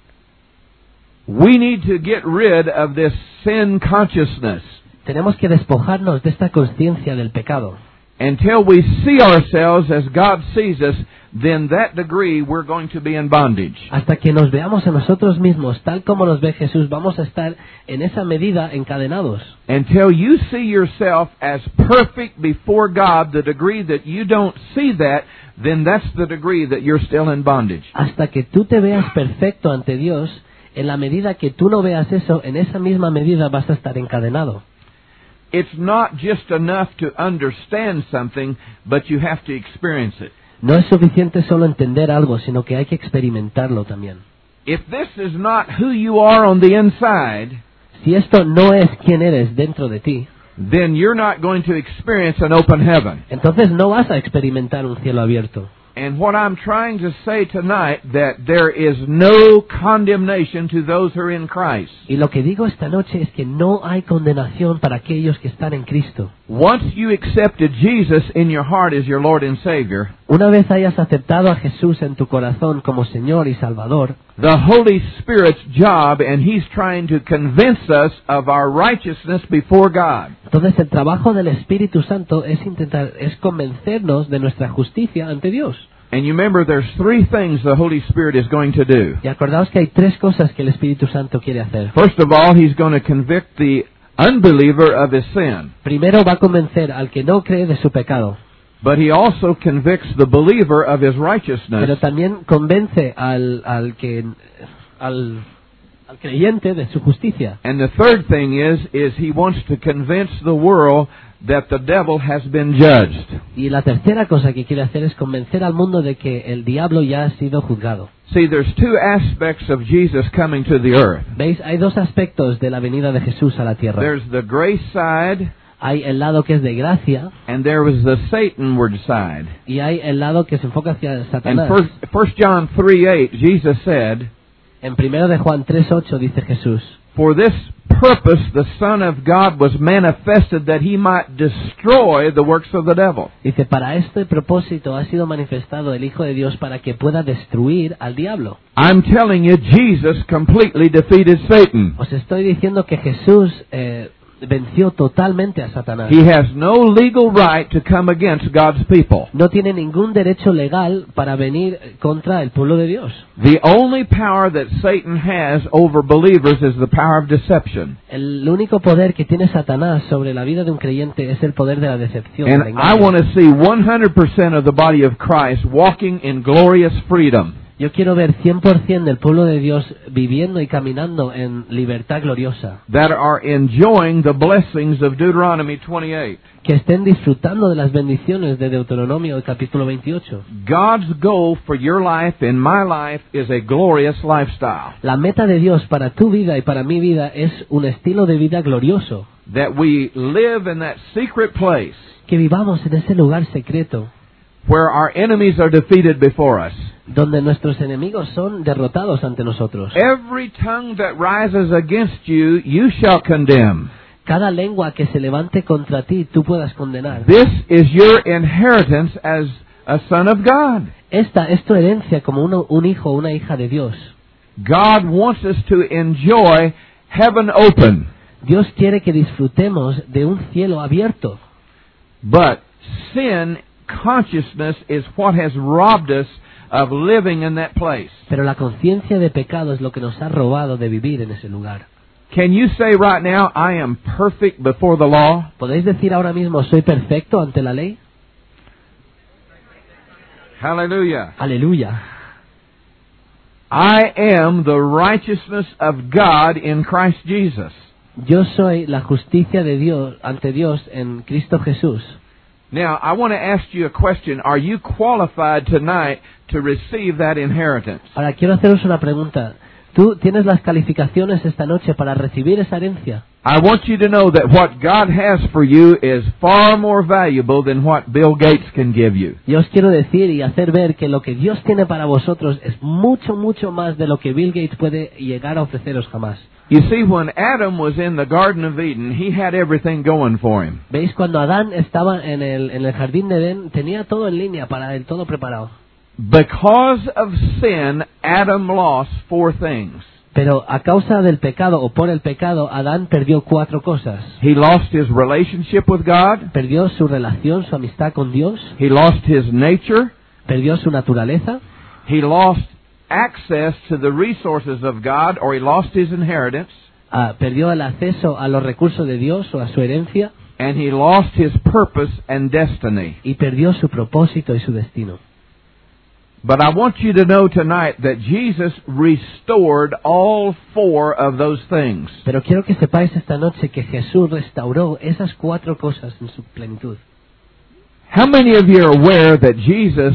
We need to get rid of this sin consciousness. Tenemos que despojarnos de esta conciencia del pecado. Until we see ourselves as God sees us, then that degree we're going to be in bondage. Hasta que nos veamos a nosotros mismos tal como nos ve Jesús, vamos a estar en esa medida encadenados. Until you see yourself as perfect before God, the degree that you don't see that, then that's the degree that you're still in bondage. Hasta que tú te veas perfecto ante Dios, en la medida que tú no veas eso, en esa misma medida vas a estar encadenado. It's not just enough to understand something, but you have to experience it. No es suficiente solo entender algo, sino que hay que experimentarlo también. If this is not who you are on the inside, Si esto no es quién eres dentro de ti, then you're not going to experience an open heaven. entonces no vas a experimentar un cielo abierto. And what I'm trying to say tonight, that there is no condemnation to those who are in Christ. Y lo que digo esta noche es que no hay condenación para aquellos que están en Cristo. Once you accepted Jesus in your heart as your Lord and Savior, Una vez hayas aceptado a Jesús en tu corazón como Señor y Salvador, the Holy Spirit's job, and He's trying to convince us of our righteousness before God. entonces el trabajo del Espíritu Santo es intentar, es convencernos de nuestra justicia ante Dios. And you remember there's three things the Holy Spirit is going to do. Y acordaos que hay tres cosas que el Espíritu Santo quiere hacer. First of all, He's going to convict the unbeliever of his sin. Primero va a convencer al que no cree de su pecado, But He also convicts the believer of his righteousness. pero también convence al, al que al, al creyente de su justicia. And the third thing is, is He wants to convince the world that the devil has been judged. Y la tercera cosa que quiere hacer es convencer al mundo de que el diablo ya ha sido juzgado. See, there's two aspects of Jesus coming to the earth. ¿Veis? Hay dos aspectos de la venida de Jesús a la tierra. There's the grace side, Hay el lado que es de gracia and there was the Satanward side. y hay el lado que se enfoca hacia And Satanás. first, First John three eight, Jesus said, En primero de Juan tres ocho dice Jesús: "For this purpose the Son of God was manifested, that He might destroy the works of the devil." Dice, para este propósito ha sido manifestado el Hijo de Dios para que pueda destruir al diablo. I'm telling you, Jesus completely defeated Satan. Os estoy diciendo que Jesús eh, venció totalmente a Satanás. He has no legal right to come against God's people. No tiene ningún derecho legal para venir contra el pueblo de Dios. The only power that Satan has over believers is the power of deception. El único poder que tiene Satanás sobre la vida de un creyente es el poder de la decepción. del And I engaño. want to see one hundred percent of the body of Christ walking in glorious freedom. Yo quiero ver cien por ciento del pueblo de Dios viviendo y caminando en libertad gloriosa, That are enjoying the blessings of Deuteronomy twenty-eight. que estén disfrutando de las bendiciones de Deuteronomio capítulo veintiocho. God's goal for your life and my life is a glorious lifestyle. La meta de Dios para tu vida y para mi vida es un estilo de vida glorioso, That we live in that secret place que vivamos en ese lugar secreto where our enemies are defeated before us. donde nuestros enemigos son derrotados ante nosotros. Every tongue that rises against you, you shall condemn. Cada lengua que se levante contra ti, tú puedas condenar. This is your inheritance as a son of God. Esta es tu herencia como uno- un hijo o una hija de Dios. God wants us to enjoy heaven open. Dios quiere que disfrutemos de un cielo abierto. But sin consciousness is what has robbed us of living in that place. Pero la conciencia de pecado es lo que nos ha robado de vivir en ese lugar. Can you say right now, I am perfect before the law? ¿Podéis decir ahora mismo, soy perfecto ante la ley? Hallelujah. Aleluya. I am the righteousness of God in Christ Jesus. Yo soy la justicia de Dios ante Dios en Cristo Jesús. Now, I want to ask you a question. Are you qualified tonight to receive that inheritance? Ahora quiero haceros una pregunta. ¿Tú tienes las calificaciones esta noche para recibir esa herencia? I want you to know that what God has for you is far more valuable than what Bill Gates can give you. Yo os quiero decir y hacer ver que lo que Dios tiene para vosotros es mucho, mucho más de lo que Bill Gates puede llegar a ofreceros jamás. You see, when Adam was in the Garden of Eden, he had everything going for him. ¿Veis? Cuando Adán estaba en el, en el jardín de Edén, tenía todo en línea para él, todo preparado. Because of sin, Adam lost four things. Pero a causa del pecado o por el pecado, Adán perdió cuatro cosas. He lost his relationship with God. Perdió su relación, su amistad con Dios. He lost his nature. Perdió su naturaleza. He lost access to the resources of God, or he lost his inheritance. Uh, perdió el acceso a los recursos de Dios o a su herencia. And he lost his purpose and destiny. Y perdió su propósito y su destino. But I want you to know tonight that Jesus restored all four of those things. Pero quiero que sepáis esta noche que Jesús restauró esas cuatro cosas en su plenitud. How many of you are aware that Jesus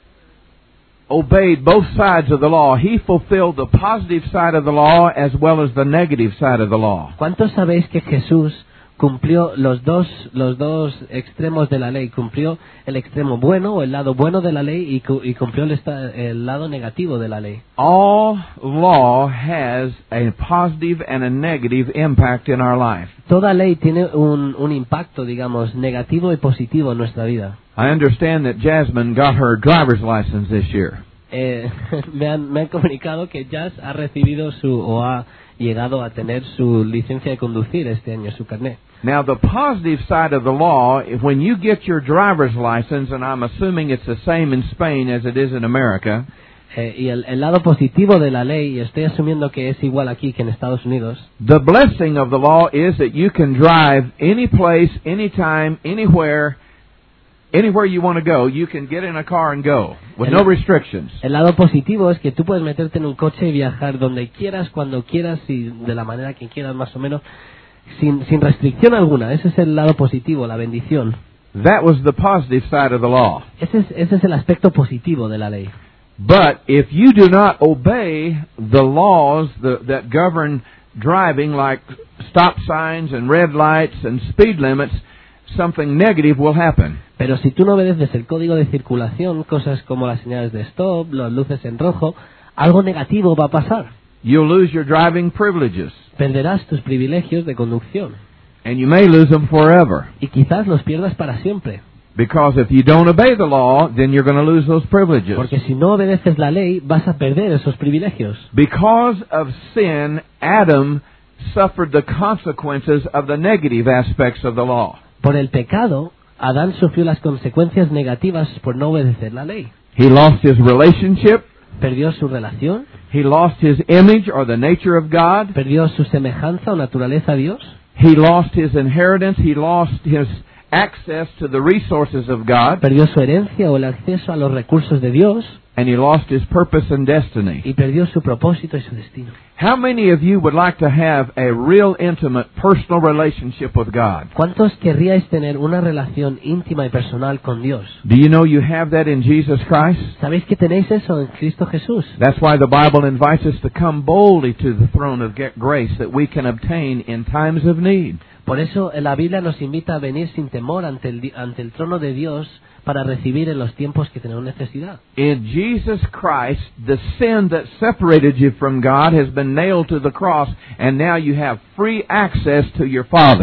obeyed both sides of the law? He fulfilled the positive side of the law as well as the negative side of the law. ¿Cuántos sabéis que Jesús cumplió los dos los dos extremos de la ley? Cumplió el extremo bueno o el lado bueno de la ley y, cu y cumplió el, esta, el lado negativo de la ley. All law has a positive and a negative impact in our life. Toda ley tiene un, un impacto, digamos, negativo y positivo en nuestra vida. I understand that Jasmine got her driver's license this year. Eh, me, han, me han comunicado que Jazz ha recibido su o ha llegado a tener su licencia de conducir este año, su carnet. Now, the positive side of the law, when you get your driver's license, and I'm assuming it's the same in Spain as it is in America, eh, y el, el lado positivo de la ley, y estoy asumiendo que es igual aquí que en Estados Unidos, the blessing of the law is that you can drive any place, anytime, anywhere, anywhere you want to go. You can get in a car and go with no restrictions. El lado positivo es que tú puedes meterte en un coche y viajar donde quieras, cuando quieras y de la manera que quieras, más o menos, sin, sin restricción alguna. Ese es el lado positivo, la bendición. That was the positive side of the law. Ese es, ese es el aspecto positivo de la ley. But if you do not obey the laws the, that govern driving, like stop signs and red lights and speed limits, something negative will happen. Pero si tú no obedeces el código de circulación, cosas como las señales de stop, las luces en rojo, algo negativo va a pasar. You'll lose your driving privileges. Perderás tus privilegios de conducción. And you may lose them forever. Y quizás los pierdas para siempre. Because if you don't obey the law, then you're going to lose those privileges. Porque si no obedeces la ley, vas a perder esos privilegios. Because of sin, Adam suffered the consequences of the negative aspects of the law. Por el pecado, Adán sufrió las consecuencias negativas por no obedecer la ley. He lost his relationship. Perdió su relación. He lost his image or the nature of God. Perdió su semejanza o naturaleza a Dios. He lost his inheritance. He lost his access to the resources of God. Perdió su herencia o el acceso a los recursos de Dios. And he lost his purpose and destiny. Y perdió su propósito y su destino. How many of you would like to have a real intimate personal relationship with God? ¿Cuántos querríais tener una relación íntima y personal con Dios? Do you know you have that in Jesus Christ? ¿Sabéis que tenéis eso en Cristo Jesús? That's why the Bible invites us to come boldly to the throne of grace that we can obtain in times of need. Por eso la Biblia nos invita a venir sin temor ante el, ante el trono de Dios para recibir en los tiempos que tenemos necesidad. In Jesus Christ, the sin that separated you from God has been nailed to the cross, and now you have free access to your Father.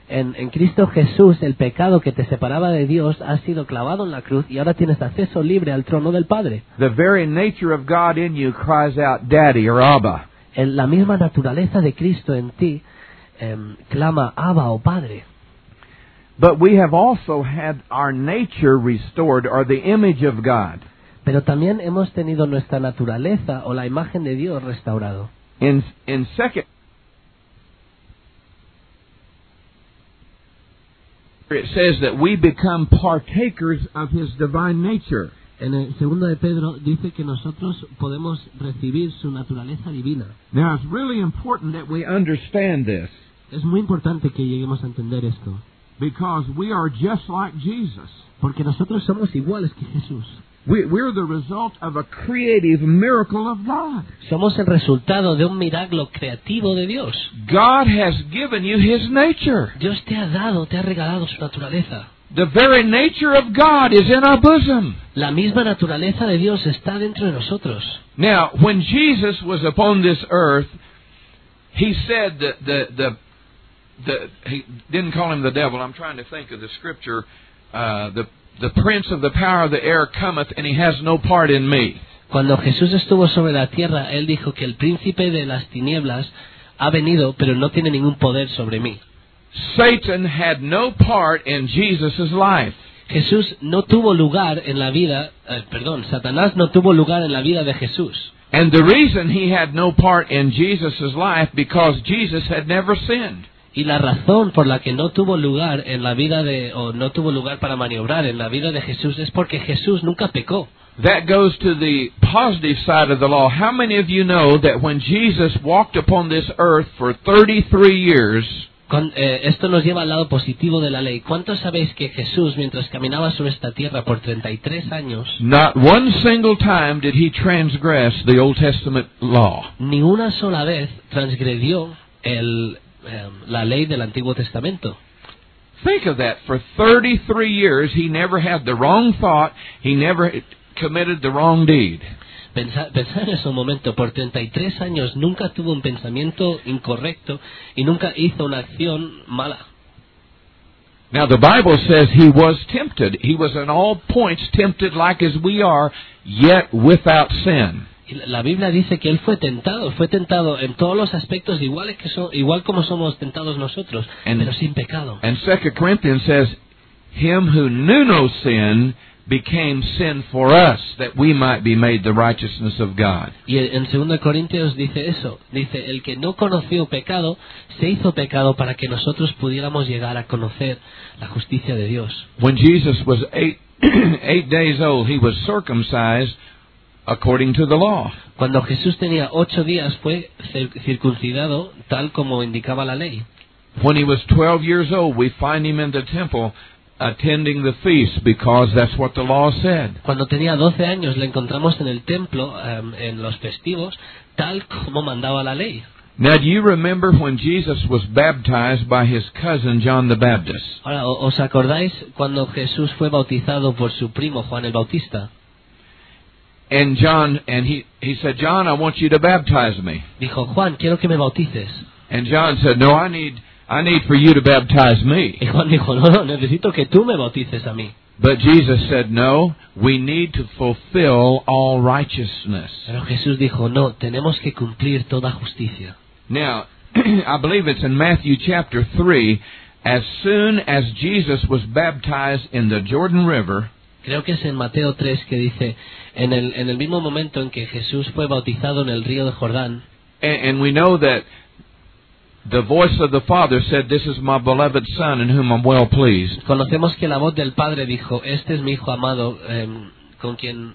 En, en Cristo Jesús, el pecado que te separaba de Dios ha sido clavado en la cruz y ahora tienes acceso libre al trono del Padre. The very nature of God in you cries out, Daddy or Abba. En la misma naturaleza de Cristo en ti em, clama Abba o Padre. But we have also had our nature restored, or the image of God. Pero también hemos tenido nuestra naturaleza o la imagen de Dios restaurado. In in second, it says that we become partakers of His divine nature. En el segundo de Pedro dice que nosotros podemos recibir su naturaleza divina. Now, it's really important that we understand this, Es muy importante que lleguemos a entender esto, because we are just like Jesus. porque nosotros somos iguales que Jesús. We, we're the result of a creative miracle of God. Somos el resultado de un milagro creativo de Dios. God has given you His nature. Dios te ha dado, te ha regalado su naturaleza. The very nature of God is in our bosom. La misma naturaleza de Dios está dentro de nosotros. Now, when Jesus was upon this earth, He said that the, the, the, He didn't call Him the devil. I'm trying to think of the scripture. Uh, the, the prince of the power of the air cometh, and he has no part in me. Cuando Jesús estuvo sobre la tierra, Él dijo que el príncipe de las tinieblas ha venido, pero no tiene ningún poder sobre mí. Satan had no part in Jesus' life. Jesús no tuvo lugar en la vida, eh, perdón, Satanás no tuvo lugar en la vida de Jesús. And the reason he had no part in Jesus' life, because Jesus had never sinned. Y la razón por la que no tuvo lugar en la vida de, o no tuvo lugar para maniobrar en la vida de Jesús es porque Jesús nunca pecó. That goes to the positive side of the law. How many of you know that when Jesus walked upon this earth for thirty-three years, Con, eh, esto nos lleva al lado positivo de la ley. ¿Cuántos sabéis que Jesús, mientras caminaba sobre esta tierra por treinta y tres años, not one single time did he transgress the Old Testament law? ni una sola vez transgredió el, eh, la ley del Antiguo Testamento? Think of that. For thirty-three years, he never had the wrong thought. He never committed the wrong deed. Pensar, pensar en ese momento, por treinta y tres años nunca tuvo un pensamiento incorrecto y nunca hizo una acción mala. Now the Bible says he was tempted. He was in all points tempted like as we are, yet without sin. Y la Biblia dice que él fue tentado, fue tentado en todos los aspectos iguales que so, igual como somos tentados nosotros, And- pero sin pecado. And Second Corinthians says, him who knew no sin became sin for us, that we might be made the righteousness of God. Y en segundo Corintios dice eso, dice, el que no conoció pecado, se hizo pecado para que nosotros pudiéramos llegar a conocer la justicia de Dios. When Jesus was eight, eight days old, he was circumcised according to the law. Cuando Jesús tenía ocho días fue cir- circuncidado tal como indicaba la ley. When he was twelve years old, we find him in the temple attending the feast, because that's what the law said. Cuando tenía doce años le encontramos en el templo, um, en los festivos, tal como mandaba la ley. Now, do you remember when Jesus was baptized by his cousin John the Baptist? Ahora, ¿o- ¿os acordáis cuando Jesús fue bautizado por su primo Juan el Bautista? And John, and he, he said, John, I want you to baptize me. Dijo, Juan, quiero que me bautices. And John said, no, I need, I need for you to baptize me. Y Juan dijo, no, no, necesito que tú me bautices a mí. But Jesus said, no, we need to fulfill all righteousness. Pero Jesús dijo, no, tenemos que cumplir toda justicia. Now, I believe it's in Matthew chapter three, as soon as Jesus was baptized in the Jordan River, Creo que es en Mateo tres que dice, en el, en el mismo momento en que Jesús fue bautizado en el río de Jordán, and, and we know that the voice of the Father said, this is my beloved Son in whom I'm well pleased. conocemos que la voz del Padre dijo, este es mi Hijo amado, eh, con quien,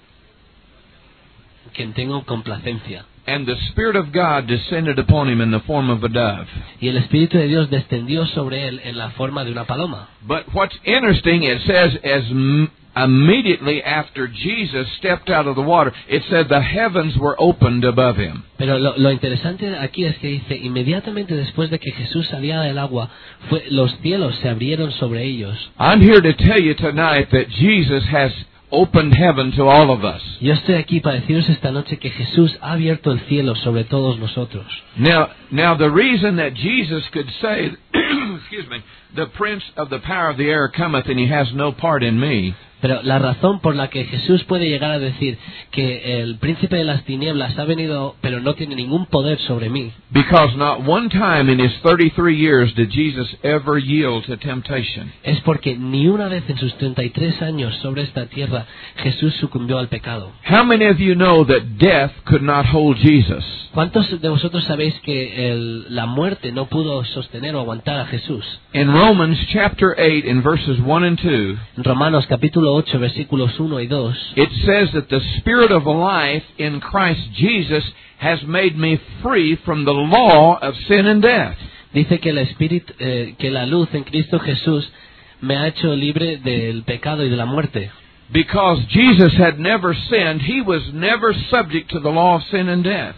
quien tengo complacencia. And the Spirit of God descended upon him in the form of a dove. Y el Espíritu de Dios descendió sobre él en la forma de una paloma. But what's interesting, it says, as m- immediately after Jesus stepped out of the water, it said the heavens were opened above him. Pero lo, lo interesante aquí es que dice, inmediatamente después de que Jesús salía del agua, fue, los cielos se abrieron sobre ellos. I'm here to tell you tonight that Jesus has opened heaven to all of us. Yo estoy aquí para deciros esta noche que Jesús ha abierto el cielo sobre todos nosotros. Now, now the reason that Jesus could say excuse me, the prince of the power of the air cometh, and he has no part in me. Pero la razón por la que Jesús puede llegar a decir que el príncipe de las tinieblas ha venido, pero no tiene ningún poder sobre mí, Because not one time in his thirty-three years did Jesus ever yield to temptation. es porque ni una vez en sus treinta y tres años sobre esta tierra Jesús sucumbió al pecado. How many of you know that death could not hold Jesus? ¿Cuántos de vosotros sabéis que el- la muerte no pudo sostener o aguantar a Jesús? In Romans chapter eight, in verses one and two, En Romanos capítulo ocho versículos uno y dos it says that the Spirit of life in Christ Jesus has made me free from the law of sin and death. dice que el espíritu, eh, que la luz en Cristo Jesús me ha hecho libre del pecado y de la muerte. Because Jesus had never sinned, he was never subject to the law of sin and death.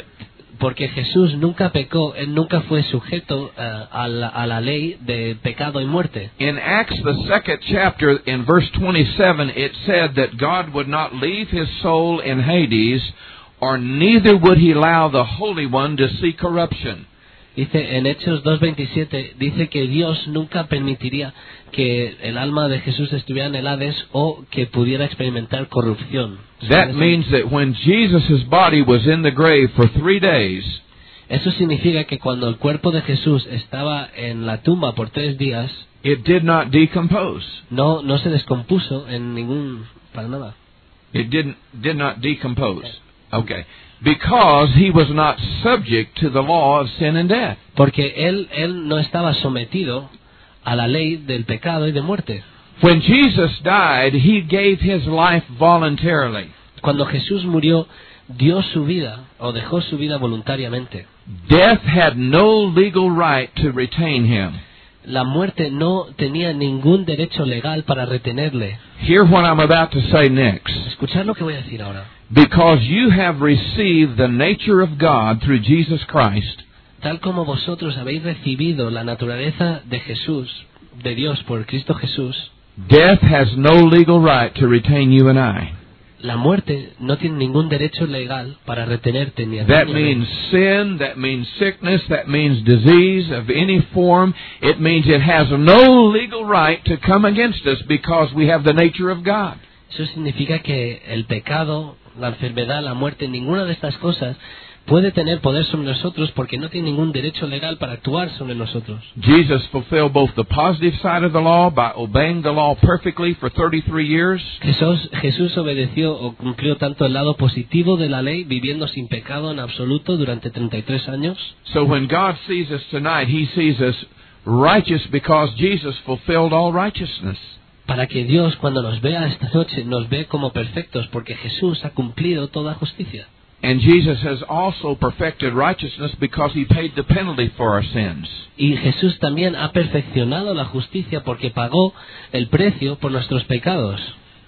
Porque Jesús nunca pecó, él nunca fue sujeto eh, a, la, a la ley de pecado y muerte. In Acts, the second chapter, in verse twenty-seven, it said that God would not leave his soul in Hades, or neither would he allow the Holy One to see corruption. Dice en Hechos dos veintisiete, dice que Dios nunca permitiría que el alma de Jesús estuviera en el Hades o que pudiera experimentar corrupción. That means that when Jesus' body was in the grave for three days, Eso significa que cuando el cuerpo de Jesús estaba en la tumba por tres días, it did not decompose. no, no se descompuso en ningún, para nada. It didn't, did not decompose. Okay. Because he was not subject to the law of sin and death. Porque él, él no estaba sometido a la ley del pecado y de muerte. When Jesus died, he gave his life voluntarily. Cuando Jesús murió, dio su vida o dejó su vida voluntariamente. Death had no legal right to retain him. La muerte no tenía ningún derecho legal para retenerle. Hear what I'm about to say next. Escuchad lo que voy a decir ahora. Because you have received the nature of God through Jesus Christ, Tal como vosotros habéis recibido la naturaleza de Jesús, de Dios por Cristo Jesús, death has no legal right to retain you and I. la muerte no tiene ningún derecho legal para retenerte ni a ti That ni a mí. means sin, that means sickness, that means disease of any form. It means it has no legal right to come against us because we have the nature of God. Eso significa que el pecado, la enfermedad, la muerte, ninguna de estas cosas puede tener poder sobre nosotros porque no tiene ningún derecho legal para actuar sobre nosotros. Jesus fulfilled both the positive side of the law by obeying the law perfectly for thirty-three years, Jesús, Jesús obedeció o cumplió tanto el lado positivo de la ley, viviendo sin pecado en absoluto durante treinta y tres años. so when God sees us tonight, He sees us righteous because Jesus fulfilled all righteousness. Para que Dios, cuando nos vea esta noche, nos ve como perfectos, porque Jesús ha cumplido toda justicia. And Jesus has also perfected righteousness because He paid the penalty for our sins. Y Jesús también ha perfeccionado la justicia porque pagó el precio por nuestros pecados.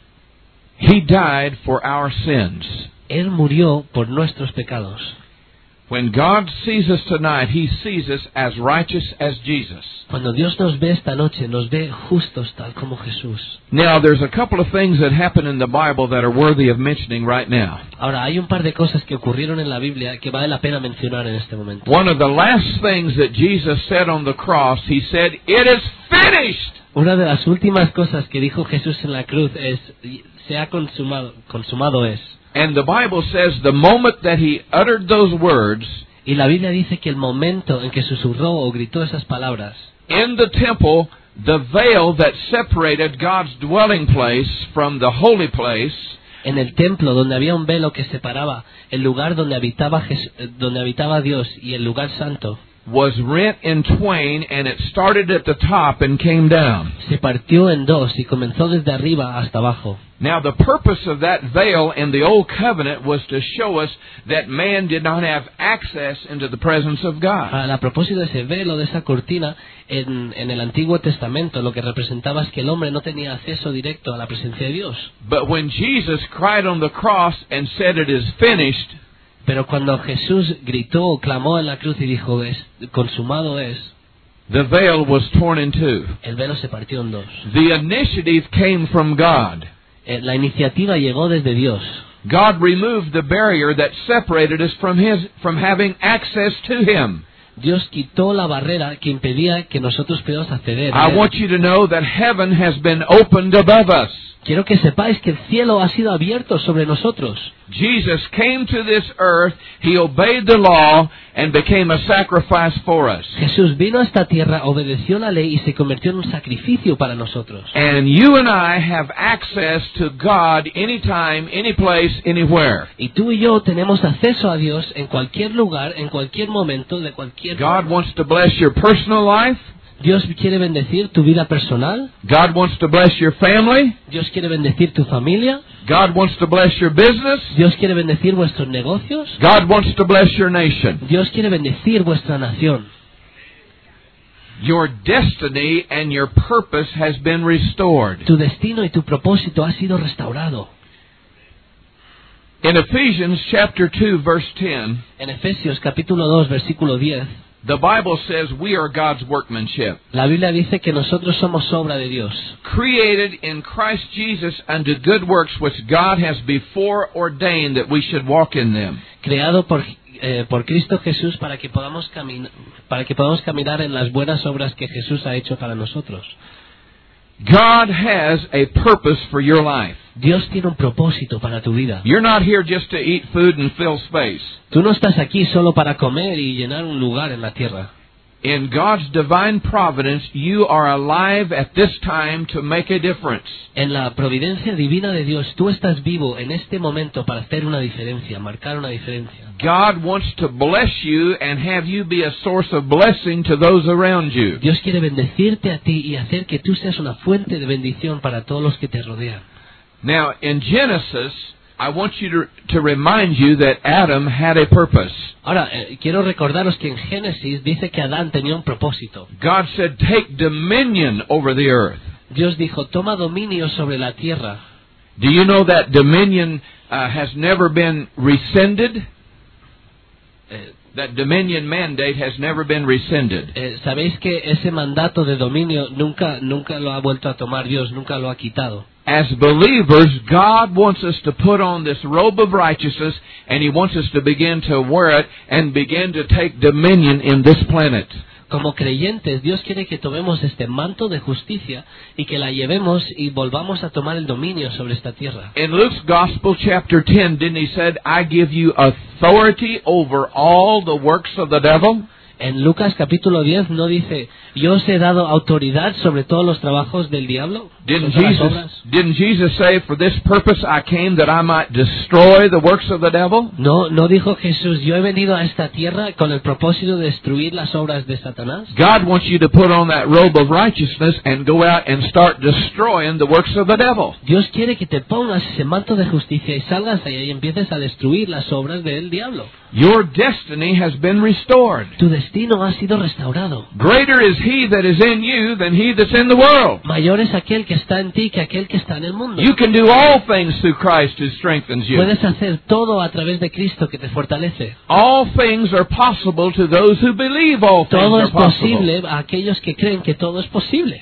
He died for our sins. Él murió por nuestros pecados. When God sees us tonight, He sees us as righteous as Jesus. Cuando Dios nos ve esta noche, nos ve justos tal como Jesús. Now, there's a couple of things that happen in the Bible that are worthy of mentioning right now. Ahora, hay un par de cosas que ocurrieron en la Biblia que vale la pena mencionar en este momento. One of the last things that Jesus said on the cross, He said, "It is finished." Una de las últimas cosas que dijo Jesús en la cruz es, se ha consumado, consumado es. And the Bible says the moment that He uttered those words, Y la Biblia dice que el momento en que susurró o gritó esas palabras, in the temple, the veil that separated God's dwelling place from the holy place en el templo donde había un velo que separaba el lugar donde habitaba, Jes- donde habitaba Dios y el lugar santo, was rent in twain, and it started at the top and came down. se partió en dos y comenzó desde arriba hasta abajo. Now, the purpose of that veil in the Old Covenant was to show us that man did not have access into the presence of God. A la propósito de ese velo, de esa cortina, en, en el Antiguo Testamento, lo que representaba es que el hombre no tenía acceso directo a la presencia de Dios. But when Jesus cried on the cross and said, "It is finished," Pero cuando Jesús gritó o clamó en la cruz y dijo, es, consumado es, the veil was torn in two. el velo se partió en dos. The initiative came from God. Eh, La iniciativa llegó desde Dios. God removed the barrier that separated us from His, from having access to Him. Dios quitó la barrera que impedía que nosotros pudiéramos acceder. I want you to know that heaven has been opened above us. Quiero que sepáis que el cielo ha sido abierto sobre nosotros. Jesus came to this earth, He obeyed the law, and became a sacrifice for us. Jesús vino a esta tierra, obedeció la ley y se convirtió en un sacrificio para nosotros. And you and I have access to God anytime, any place, anywhere. Y tú y yo tenemos acceso a Dios en cualquier lugar, en cualquier momento, de cualquier God forma. wants to bless your personal life. Dios quiere bendecir tu vida personal. God wants to bless your family. Dios quiere bendecir tu familia. God wants to bless your business. Dios quiere bendecir vuestros negocios. God wants to bless your nation. Dios quiere bendecir vuestra nación. Your destiny and your purpose has been restored. Tu destino y tu propósito ha sido restaurado. In Ephesians chapter two verse ten, En Efesios capítulo dos versículo diez, the Bible says we are God's workmanship, la Biblia dice que nosotros somos obra de Dios, created in Christ Jesus unto good works which God has before ordained that we should walk in them. creado por eh, por Cristo Jesús para que podamos caminar para que podamos caminar en las buenas obras que Jesús ha hecho para nosotros. God has a purpose for your life. Dios tiene un propósito para tu vida. You're not here just to eat food and fill space. Tú no estás aquí solo para comer y llenar un lugar en la tierra. In God's divine providence, you are alive at this time to make a difference. En la providencia divina de Dios, tú estás vivo en este momento para hacer una diferencia, marcar una diferencia. God wants to bless you and have you be a source of blessing to those around you. Dios quiere bendecirte a ti y hacer que tú seas una fuente de bendición para todos los que te rodean. Now, in Genesis, I want you to, to remind you that Adam had a purpose. Ahora, eh, quiero recordaros que en Génesis dice que Adán tenía un propósito. God said, take dominion over the earth. Dios dijo, toma dominio sobre la tierra. Do you know that dominion uh, has never been rescinded? Eh, That dominion mandate has never been rescinded. eh, Sabéis que ese mandato de dominio nunca, nunca lo ha vuelto a tomar Dios, nunca lo ha quitado. As believers, God wants us to put on this robe of righteousness, and He wants us to begin to wear it and begin to take dominion in this planet. Como creyentes, Dios quiere que tomemos este manto de justicia y que la llevemos y volvamos a tomar el dominio sobre esta tierra. In Luke's Gospel, chapter ten, didn't He said, I give you authority over all the works of the devil? En Lucas capítulo diez no dice, yo os he dado autoridad sobre todos los trabajos del diablo, Didn't sobre las Jesus, obras. didn't Jesus say, for this purpose I came that I might destroy the works of the devil? No, no dijo Jesús, yo he venido a esta tierra con el propósito de destruir las obras de Satanás. God wants you to put on that robe of righteousness and go out and start destroying the works of the devil. Dios quiere que te pongas ese manto de justicia y salgas allá y empieces a destruir las obras del diablo. Your destiny has been restored. Tu destino ha sido restaurado. Greater is He that is in you than he that's in the world. Mayor es aquel que está en ti que aquel que está en el mundo. You can do all things through Christ who strengthens you. Puedes hacer todo a través de Cristo que te fortalece. All things are possible to those who believe all things Todo are es possible. posible a aquellos que creen que todo es posible.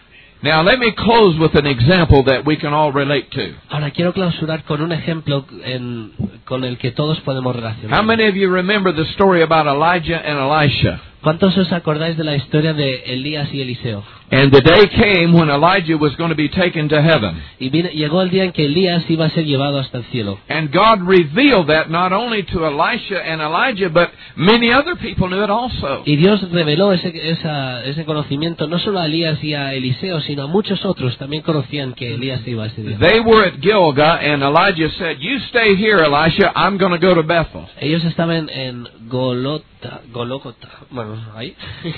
Now let me close with an example that we can all relate to. Ahora quiero clausurar con un ejemplo en, con el que todos podemos How relacionar. many of you remember the story about Elijah and Elisha? ¿Cuántos os acordáis de la historia de Elías y Eliseo? And the day came when Elijah was going to be taken to heaven. Y vino- llegó el día en que Elías iba a ser llevado hasta el cielo. And God revealed that not only to Elisha and Elijah, but many other people knew it also. Y Dios reveló ese, esa- ese conocimiento no solo a Elías y a Eliseo, sino a muchos otros también conocían que Elías iba ese día. They were at Gilgal, and Elijah said, you stay here, Elisha, I'm going to go to Bethel. Ellos estaban en Golota, Golgota, bueno, ahí.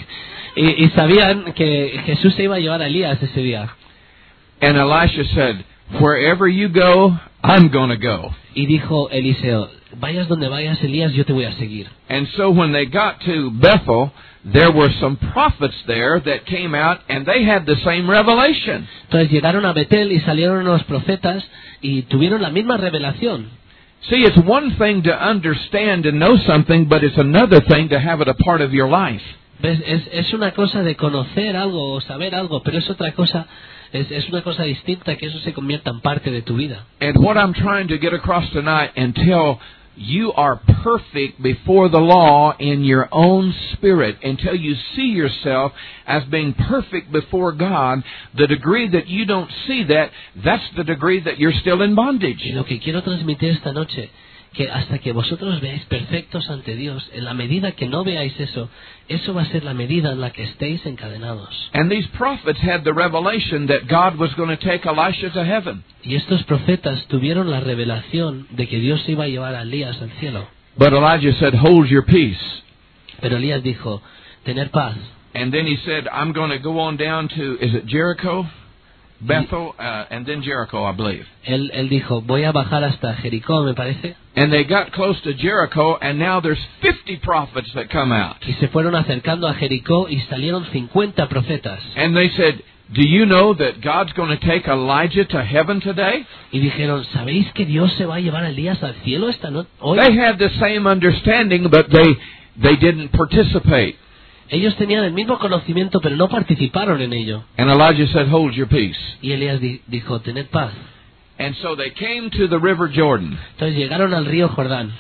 y, y sabían que Jesús se iba a llevar a Elías ese día. And Elisha said, wherever you go, I'm going to go. Y dijo Eliseo, vayas donde vayas, Elías, yo te voy a seguir. And so when they got to Bethel, there were some prophets there that came out, and they had the same revelation. Entonces llegaron a Betel y salieron unos profetas y tuvieron la misma revelación. See, it's one thing to understand and know something, but it's another thing to have it a part of your life. ¿Ves? Es, es una cosa de conocer algo o saber algo, pero es otra cosa, es, es una cosa distinta que eso se convierta en parte de tu vida. And what I'm trying to get across tonight and tell you are perfect before the law in your own spirit. Until you see yourself as being perfect before God, the degree that you don't see that, that's the degree that you're still in bondage. Y lo que quiero transmitir esta noche, que hasta que vosotros veáis perfectos ante Dios, en la medida que no veáis eso, eso va a ser la medida en la que estéis encadenados. And these prophets had the revelation that God was going to take Elisha to heaven. Y estos profetas tuvieron la revelación de que Dios iba a llevar a Elías al cielo. But Elijah said, hold your peace. Pero Elías dijo, tener paz. And then he said, I'm going to go on down to, is it Jericho? Bethel, uh, and then Jericho, I believe. Él, él dijo, voy a bajar hasta Jericó, me parece. And they got close to Jericho, and now there's fifty prophets that come out. Y se fueron acercando a Jericó y salieron cincuenta profetas. And they said, do you know that God's going to take Elijah to heaven today? Y dijeron, ¿sabéis que Dios se va a llevar a Elías al cielo esta noche? They had the same understanding, but they they didn't participate. Ellos tenían el mismo conocimiento, pero no participaron en ello. And Elijah said, hold your peace. Y Elías di- dijo, tened paz. And so they came to the river Jordan. Entonces llegaron al río Jordán.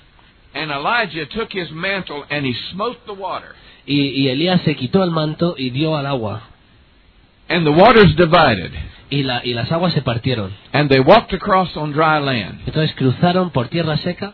And Elijah took his mantle and he smote the water. Y, y Elías se quitó el manto y dio al agua. And the waters divided. Y, la, y las aguas se partieron. And they walked across on dry land. Entonces cruzaron por tierra seca.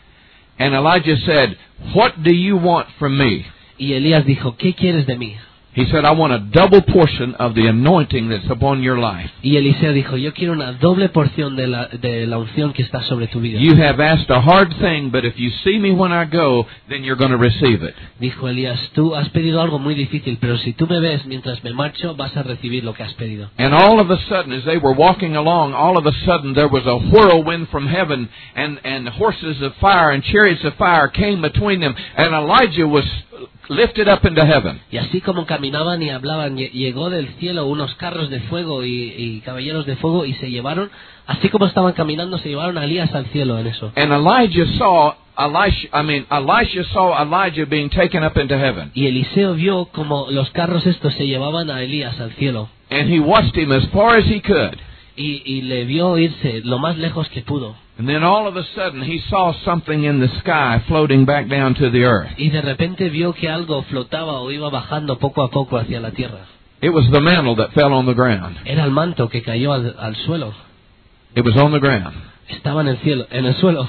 And Elijah said, what do you want from me? Y Elías dijo, ¿qué quieres de mí? He said, I want a double portion of the anointing that's upon your life. Y Eliseo dijo, yo quiero una doble porción de la, de la unción que está sobre tu vida. You have asked a hard thing, but if you see me when I go, then you're going to receive it. Dijo Elías, tú has pedido algo muy difícil, pero si tú me ves mientras me marcho, vas a recibir lo que has pedido. And all of a sudden, as they were walking along, all of a sudden there was a whirlwind from heaven, and, and horses of fire and chariots of fire came between them, and Elijah was lifted up into heaven. Y así como caminaban y hablaban, lle- llegó del cielo unos carros de fuego y, y caballeros de fuego y se llevaron, así como estaban caminando, se llevaron a Elías al cielo en eso. And Elijah saw Elisha, I mean, Elisha saw Elijah being taken up into heaven. Y Eliseo vio como los carros estos se llevaban a Elías al cielo. And he watched him as far as he could. Y, y le vio irse lo más lejos que pudo. And then all of a sudden he saw something in the sky floating back down to the earth. Y de repente vio que algo flotaba o iba bajando poco a poco hacia la tierra. It was the mantle that fell on the ground. Era el manto que cayó al, al suelo. It was on the ground. Estaba en el cielo, en el suelo.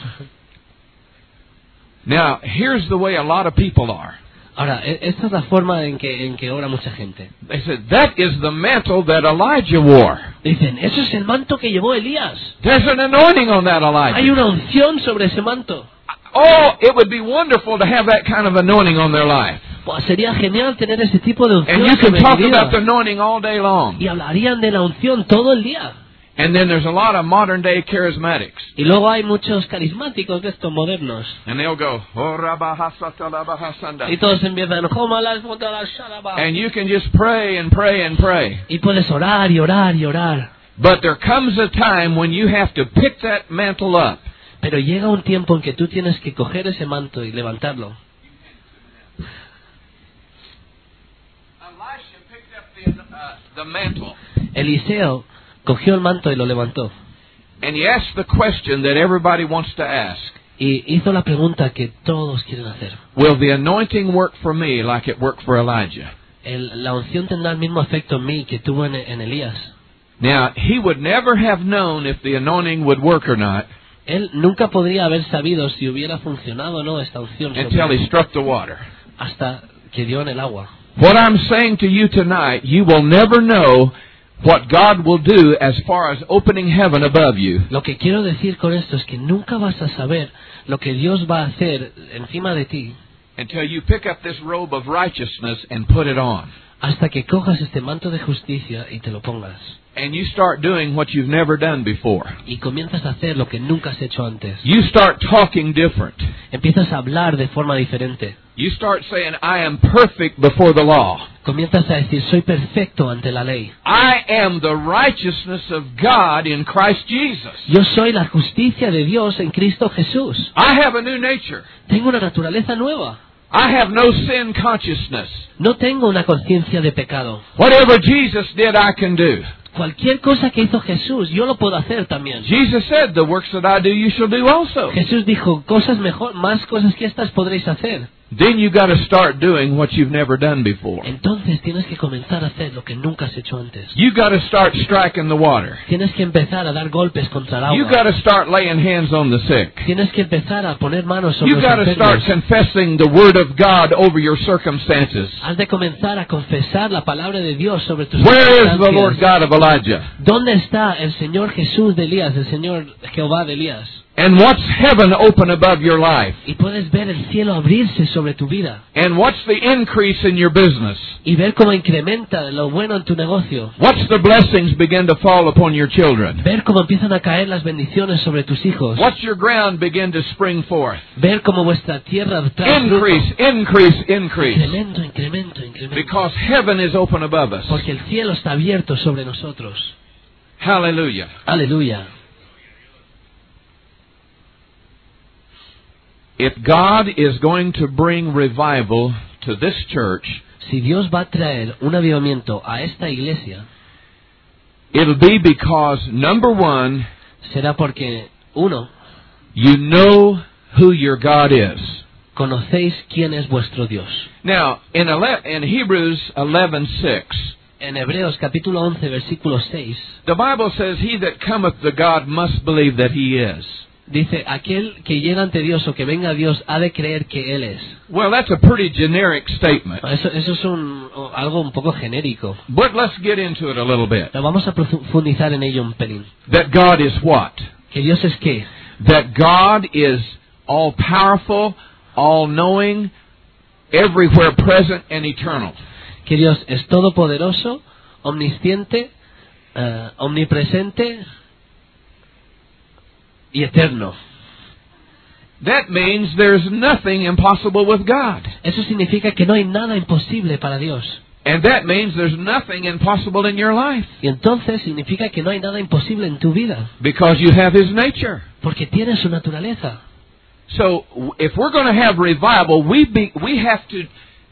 Now, here's the way a lot of people are. Ahora, e- esta es la forma en que, en que ora mucha gente. They said, that is the mantle that Elijah wore. Dicen, eso es el manto que llevó Elías. There's an anointing on that Hay Elijah. una unción sobre ese manto. Oh, it would be wonderful to have that kind of anointing on their life. Pues sería genial tener ese tipo de And unción you can sobre talk mi about the vida. anointing all day long. Y hablarían de la unción todo el día. And then there's a lot of modern day charismatics. Y luego hay muchos carismáticos de estos modernos. And they'll go, "Oh, rabahasatalabahasanda." Y todos empiezan, "Jomalas, motalas, shalaba". And you can just pray and pray and pray. Y puedes orar y orar y orar. But there comes a time when you have to pick that mantle up. Pero llega un tiempo en que tú tienes que coger ese manto y levantarlo. Elisha picked up the, uh, the mantle. Eliseo cogió el manto y lo levantó. And he asked the question that everybody wants to ask. Y hizo la pregunta que todos quieren hacer. Will the anointing work for me like it worked for Elijah? El- la unción tendrá el mismo efecto en mí que tuvo en, en Elías. Now, he would never have known if the anointing would work or not Él nunca podría haber sabido si hubiera funcionado o no esta unción sobre until he él, struck the water. hasta que dio en el agua. What I'm saying to you tonight, you will never know what God will do as far as opening heaven above you Lo que quiero decir con esto es que nunca vas a saber lo que Dios va a hacer encima de ti until you pick up this robe of righteousness and put it on. hasta que cojas este manto de justicia y te lo pongas. And you start doing what you've never done before. Y comienzas a hacer lo que nunca has hecho antes. You start talking different. Empiezas a hablar de forma diferente. You start saying, I am perfect before the law. Comienzas a decir, soy perfecto ante la ley. I am the righteousness of God in Christ Jesus. Yo soy la justicia de Dios en Cristo Jesús. I have a new nature. Tengo una naturaleza nueva. I have no sin consciousness. No tengo una conciencia de pecado. Whatever Jesus did, I can do. Cualquier cosa que hizo Jesús, yo lo puedo hacer también. Jesus said, "The works that I do, you shall do also." Jesús dijo, cosas mejor, más cosas que estas podréis hacer. Then you got to start doing what you've never done before. Entonces tienes que comenzar a hacer lo que nunca has hecho antes. You got to start striking the water. Tienes que empezar a dar golpes contra el You agua. got to start laying hands on the sick. Tienes que empezar a poner manos sobre You los got to start enfermos. confessing the word of God over your circumstances. Has de comenzar a confesar la palabra de Dios sobre tus Where is the Lord circunstancias. God of Elijah? ¿Dónde está el Señor Jesús de Elías, el Señor Jehová de Elías? And what's heaven open above your life? Y puedes ver el cielo abrirse sobre tu vida. And what's the increase in your business? Y ver cómo incrementa lo bueno en tu negocio. What's the blessings begin to fall upon your children? Ver cómo empiezan a caer las bendiciones sobre tus hijos. What's your ground begin to spring forth? Ver cómo vuestra tierra trae fruto. Increase, increase, increase. Incremento, incremento, incremento. Because heaven is open above us. Porque el cielo está abierto sobre nosotros. Hallelujah. Aleluya. If God is going to bring revival to this church, Si Dios va a traer un avivamiento a esta iglesia, it'll be because, number one, será porque, uno, you know who your God is. conocéis quién es vuestro Dios. Now, in, ele- in Hebrews eleven six, En Hebreos capítulo once, versículo seis, the Bible says, "He that cometh to God must believe that he is." dice, aquel que llega ante Dios o que venga a Dios ha de creer que Él es. Well, that's a pretty generic statement. Eso, eso es un, algo un poco genérico. But let's get into it a little bit. Pero vamos a profundizar en ello un pelín. That God is what? ¿Que Dios es qué? That God is all-powerful, all-knowing, everywhere present, and eternal. Que Dios es todopoderoso, omnisciente, eh, omnipresente y eterno. That means there's nothing impossible with God. Eso significa que no hay nada imposible para Dios. And that means there's nothing impossible in your life. Y entonces significa que no hay nada imposible en tu vida, Because you have His nature. porque tienes su naturaleza. So, if we're going to have revival, we be, we have to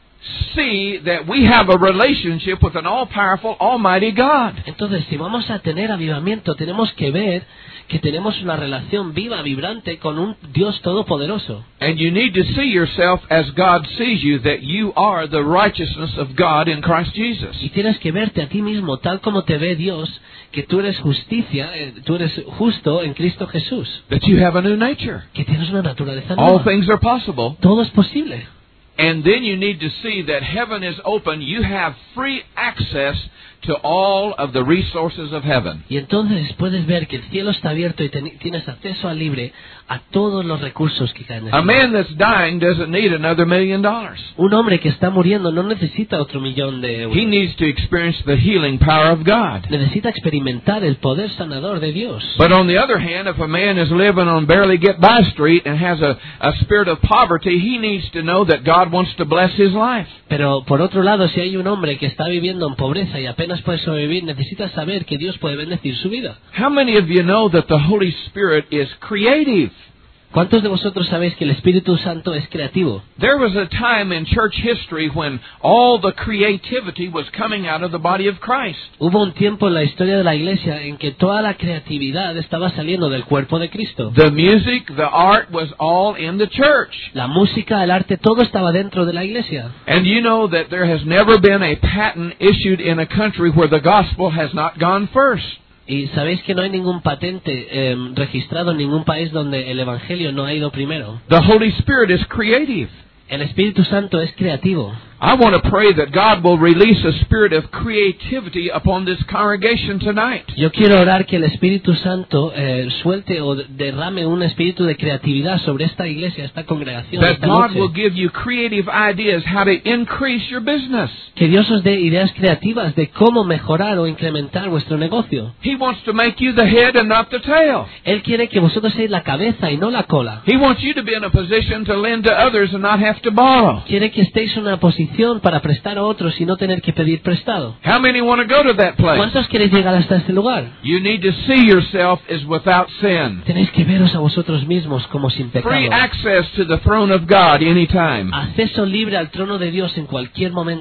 see that we have a relationship with an all-powerful, almighty God. Entonces, si vamos a tener avivamiento, tenemos que ver que tenemos una relación viva, vibrante con un Dios todopoderoso. And you need to see yourself as God sees you, that you are the righteousness of God in Christ Jesus. Y tienes que verte a ti mismo tal como te ve Dios, que tú eres justicia, eh, tú eres justo en Cristo Jesús, That you have a new nature. que tienes una naturaleza All nueva. things are possible. Todo es posible. And then you need to see that heaven is open. You have free access to all of the resources of heaven. Y entonces puedes ver que el cielo está abierto y ten- tienes acceso a libre a todos los recursos que caen del A cielo. man that's dying doesn't need another million dollars. Un hombre que está muriendo no necesita otro millón de euros. He needs to experience the healing power of God. Necesita experimentar el poder sanador de Dios. But on the other hand, if a man is living on barely get by street and has a, a spirit of poverty, he needs to know that God wants to bless his life. Pero por otro lado, si hay un hombre que está viviendo en pobreza y apenas puede sobrevivir, necesita saber que Dios puede bendecir su vida. How many of you know that the Holy Spirit is creative? ¿Cuántos de vosotros sabéis que el Espíritu Santo es creativo? There was a time in church history when all the creativity was coming out of the body of Christ. Hubo un tiempo en la historia de la Iglesia en que toda la creatividad estaba saliendo del cuerpo de Cristo. The music, the art was all in the church. La música, el arte, todo estaba dentro de la Iglesia. And you know that there has never been a patent issued in a country where the gospel has not gone first. Y sabéis que no hay ningún patente eh, registrado en ningún país donde el Evangelio no ha ido primero. The Holy Spirit is creative. El Espíritu Santo es creativo. I want to pray that God will release a spirit of creativity upon this congregation tonight. Yo quiero orar que el Espíritu Santo eh, suelte o derrame un espíritu de creatividad sobre esta iglesia, esta congregación, That esta God noche. will give you creative ideas how to increase your business. Que Dios os dé ideas creativas de cómo mejorar o incrementar vuestro negocio. He wants to make you the head and not the tail. Él quiere que vosotros seáis la cabeza y no la cola. He wants you to be in a position to lend to others and not have to borrow. Quiere que estéis en una posición para prestar a otros y no tener que pedir prestado. How many want to go to that place? ¿Cuántos queréis llegar hasta este lugar? You need to see yourself as without sin. Tenéis que veros a vosotros mismos como sin Free pecado. access to the throne of God anytime. Acceso libre al trono de Dios en cualquier momento.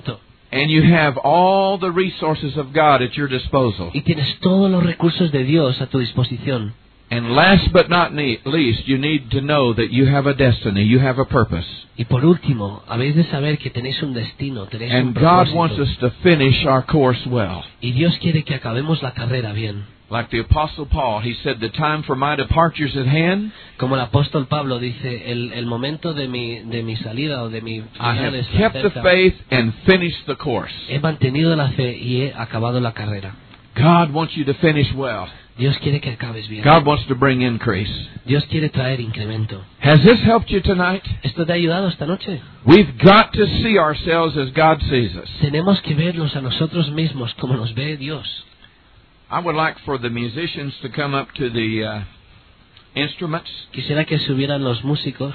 And you have all the resources of God at your disposal. Y tienes todos los recursos de Dios a tu disposición. And last but not ne- least, you need to know that you have a destiny, you have a purpose. Y por último, habéis de saber que tenéis un destino, tenéis un And God wants propósito. us to finish our course well. Y Dios quiere que acabemos la carrera bien. Like the Apostle Paul, he said, the time for my departure is at hand. Como el apóstol Pablo dice, el, el momento de mi, de mi salida o de mi I final have está kept the cerca. faith and finished the course. He mantenido la fe y he acabado la carrera. God wants you to finish well. Dios quiere que acabes bien. God wants to bring increase. Dios quiere traer incremento. Has this helped you tonight? ¿Esto te ha ayudado esta noche? We've got to see ourselves as God sees us. Tenemos que vernos a nosotros mismos como nos ve Dios. I would like for the musicians to come up to the uh, instruments. Quisiera que subieran los músicos.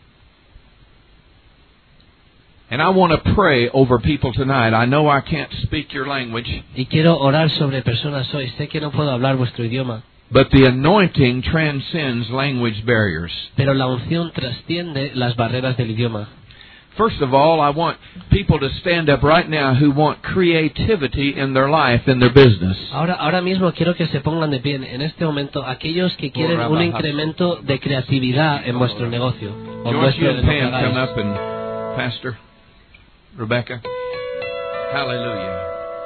And I want to pray over people tonight. I know I can't speak your language, Y quiero orar sobre personas hoy. Sé que no puedo hablar vuestro idioma, but the anointing transcends language barriers. pero la unción trasciende las barreras del idioma. First of all, I want people to stand up right now who want creativity in their life, in their business. Ahora, ahora mismo quiero que se pongan de pie en este momento aquellos que quieren un incremento de creatividad en vuestro negocio. O en George, you vuestro, and en lo que Pam come hagáis. up and Pastor Rebecca. Hallelujah.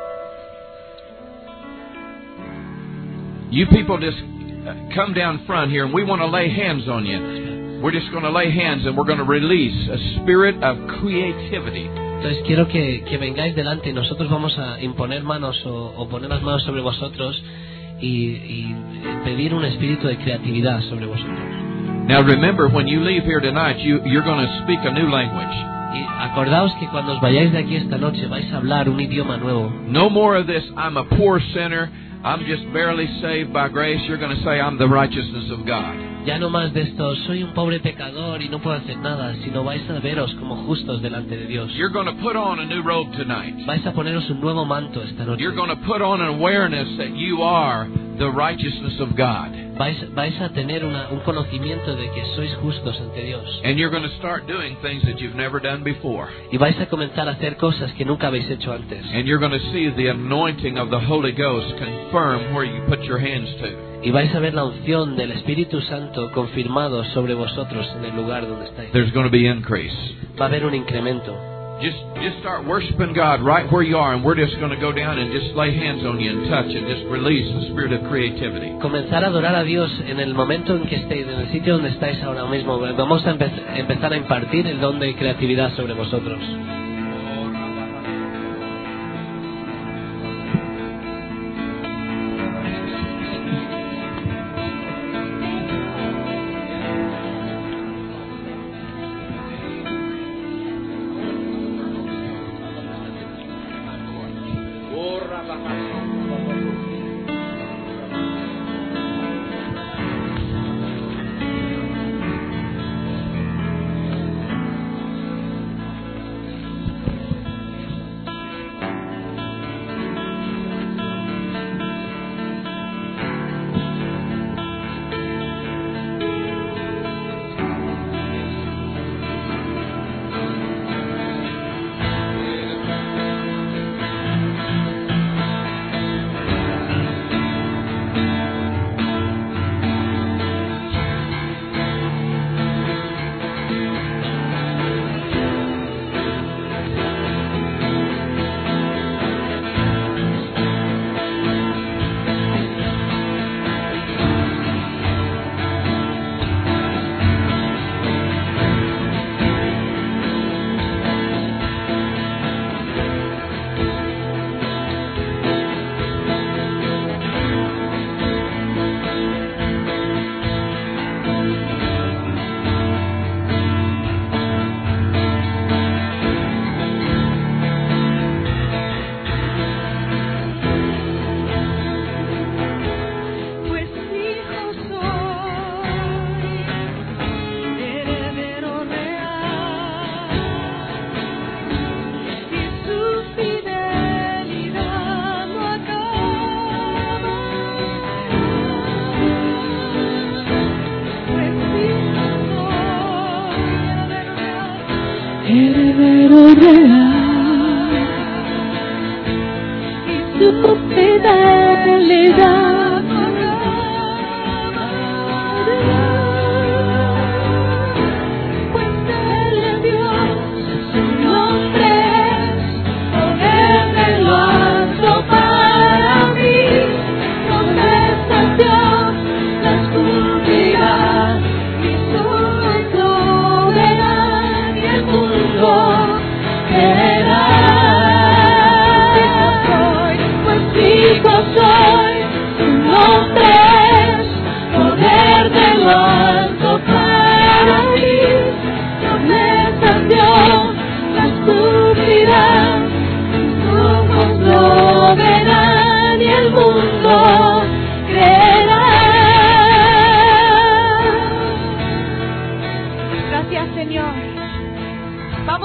You people just uh, come down front here and we want to lay hands on you. We're just going to lay hands and we're going to release a spirit of creativity. Entonces quiero que, que vengáis delante y nosotros vamos a imponer manos o, o poner las manos sobre vosotros y, y pedir un espíritu de creatividad sobre vosotros. Now remember, when you leave here tonight, you, you're going to speak a new language. Y acordaos que cuando os vayáis de aquí esta noche vais a hablar un idioma nuevo. No more of this, I'm a poor sinner, I'm just barely saved by grace. You're going to say, I'm the righteousness of God. Ya no más de esto, soy un pobre pecador y no puedo hacer nada, sino vais a veros como justos delante de Dios. You're going to put on a new robe tonight. Vais a poneros un nuevo manto esta noche. You're going to put on an awareness that you are the righteousness of God. Vais, vais a tener una, un conocimiento de que sois justos ante Dios. And you're going to start doing things that you've never done before. Y vais a comenzar a hacer cosas que nunca habéis hecho antes. And you're going to see the anointing of the Holy Ghost confirm where you put your hands to. Y vais a ver la unción del Espíritu Santo confirmado sobre vosotros en el lugar donde estáis. There's going to be increase. Va a haber un incremento. Just just start worshiping God right where you are, and we're just going to go down and just lay hands on you and touch and just release the spirit of creativity. Comenzar a adorar a Dios en el momento en que estéis, en el sitio donde estáis ahora mismo. Vamos a empe- empezar a impartir el don de creatividad sobre vosotros.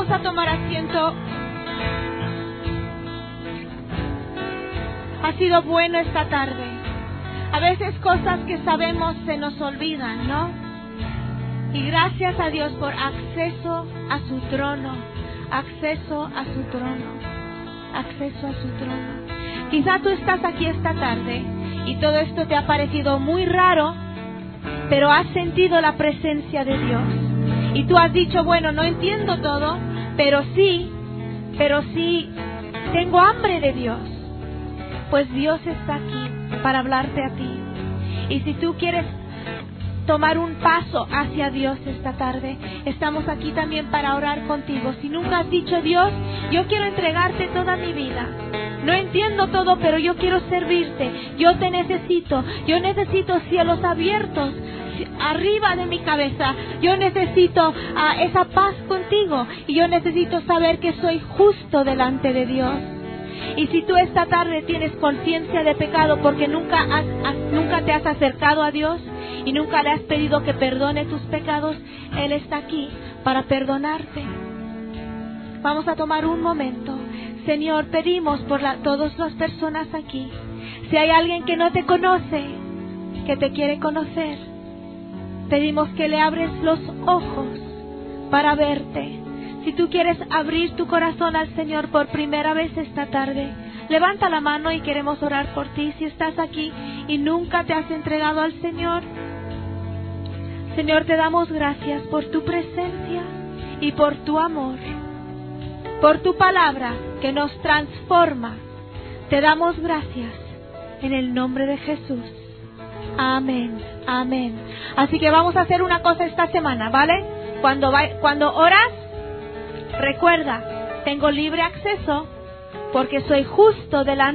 Vamos a tomar asiento. Ha sido bueno esta tarde. A veces cosas que sabemos se nos olvidan, ¿no? Y gracias a Dios por acceso a su trono, acceso a su trono, acceso a su trono. Quizá tú estás aquí esta tarde y todo esto te ha parecido muy raro, pero has sentido la presencia de Dios. Y tú has dicho, bueno, no entiendo todo, pero sí, pero sí tengo hambre de Dios. Pues Dios está aquí para hablarte a ti. Y si tú quieres tomar un paso hacia Dios esta tarde, estamos aquí también para orar contigo. Si nunca has dicho, Dios, yo quiero entregarte toda mi vida. No entiendo todo, pero yo quiero servirte. Yo te necesito. Yo necesito cielos abiertos arriba de mi cabeza. Yo necesito uh, esa paz contigo. Y yo necesito saber que soy justo delante de Dios. Y si tú esta tarde tienes conciencia de pecado porque nunca, has, has, nunca te has acercado a Dios y nunca le has pedido que perdone tus pecados, Él está aquí para perdonarte. Vamos a tomar un momento. Señor, pedimos por la, todas las personas aquí. Si hay alguien que no te conoce, que te quiere conocer, pedimos que le abres los ojos para verte. Si tú quieres abrir tu corazón al Señor por primera vez esta tarde, levanta la mano y queremos orar por ti. Si estás aquí y nunca te has entregado al Señor, Señor, te damos gracias por tu presencia y por tu amor, por tu palabra que nos transforma. Te damos gracias en el nombre de Jesús. Amén, amén. Así que vamos a hacer una cosa esta semana, ¿vale? Cuando, va, cuando oras, recuerda, tengo libre acceso porque soy justo delante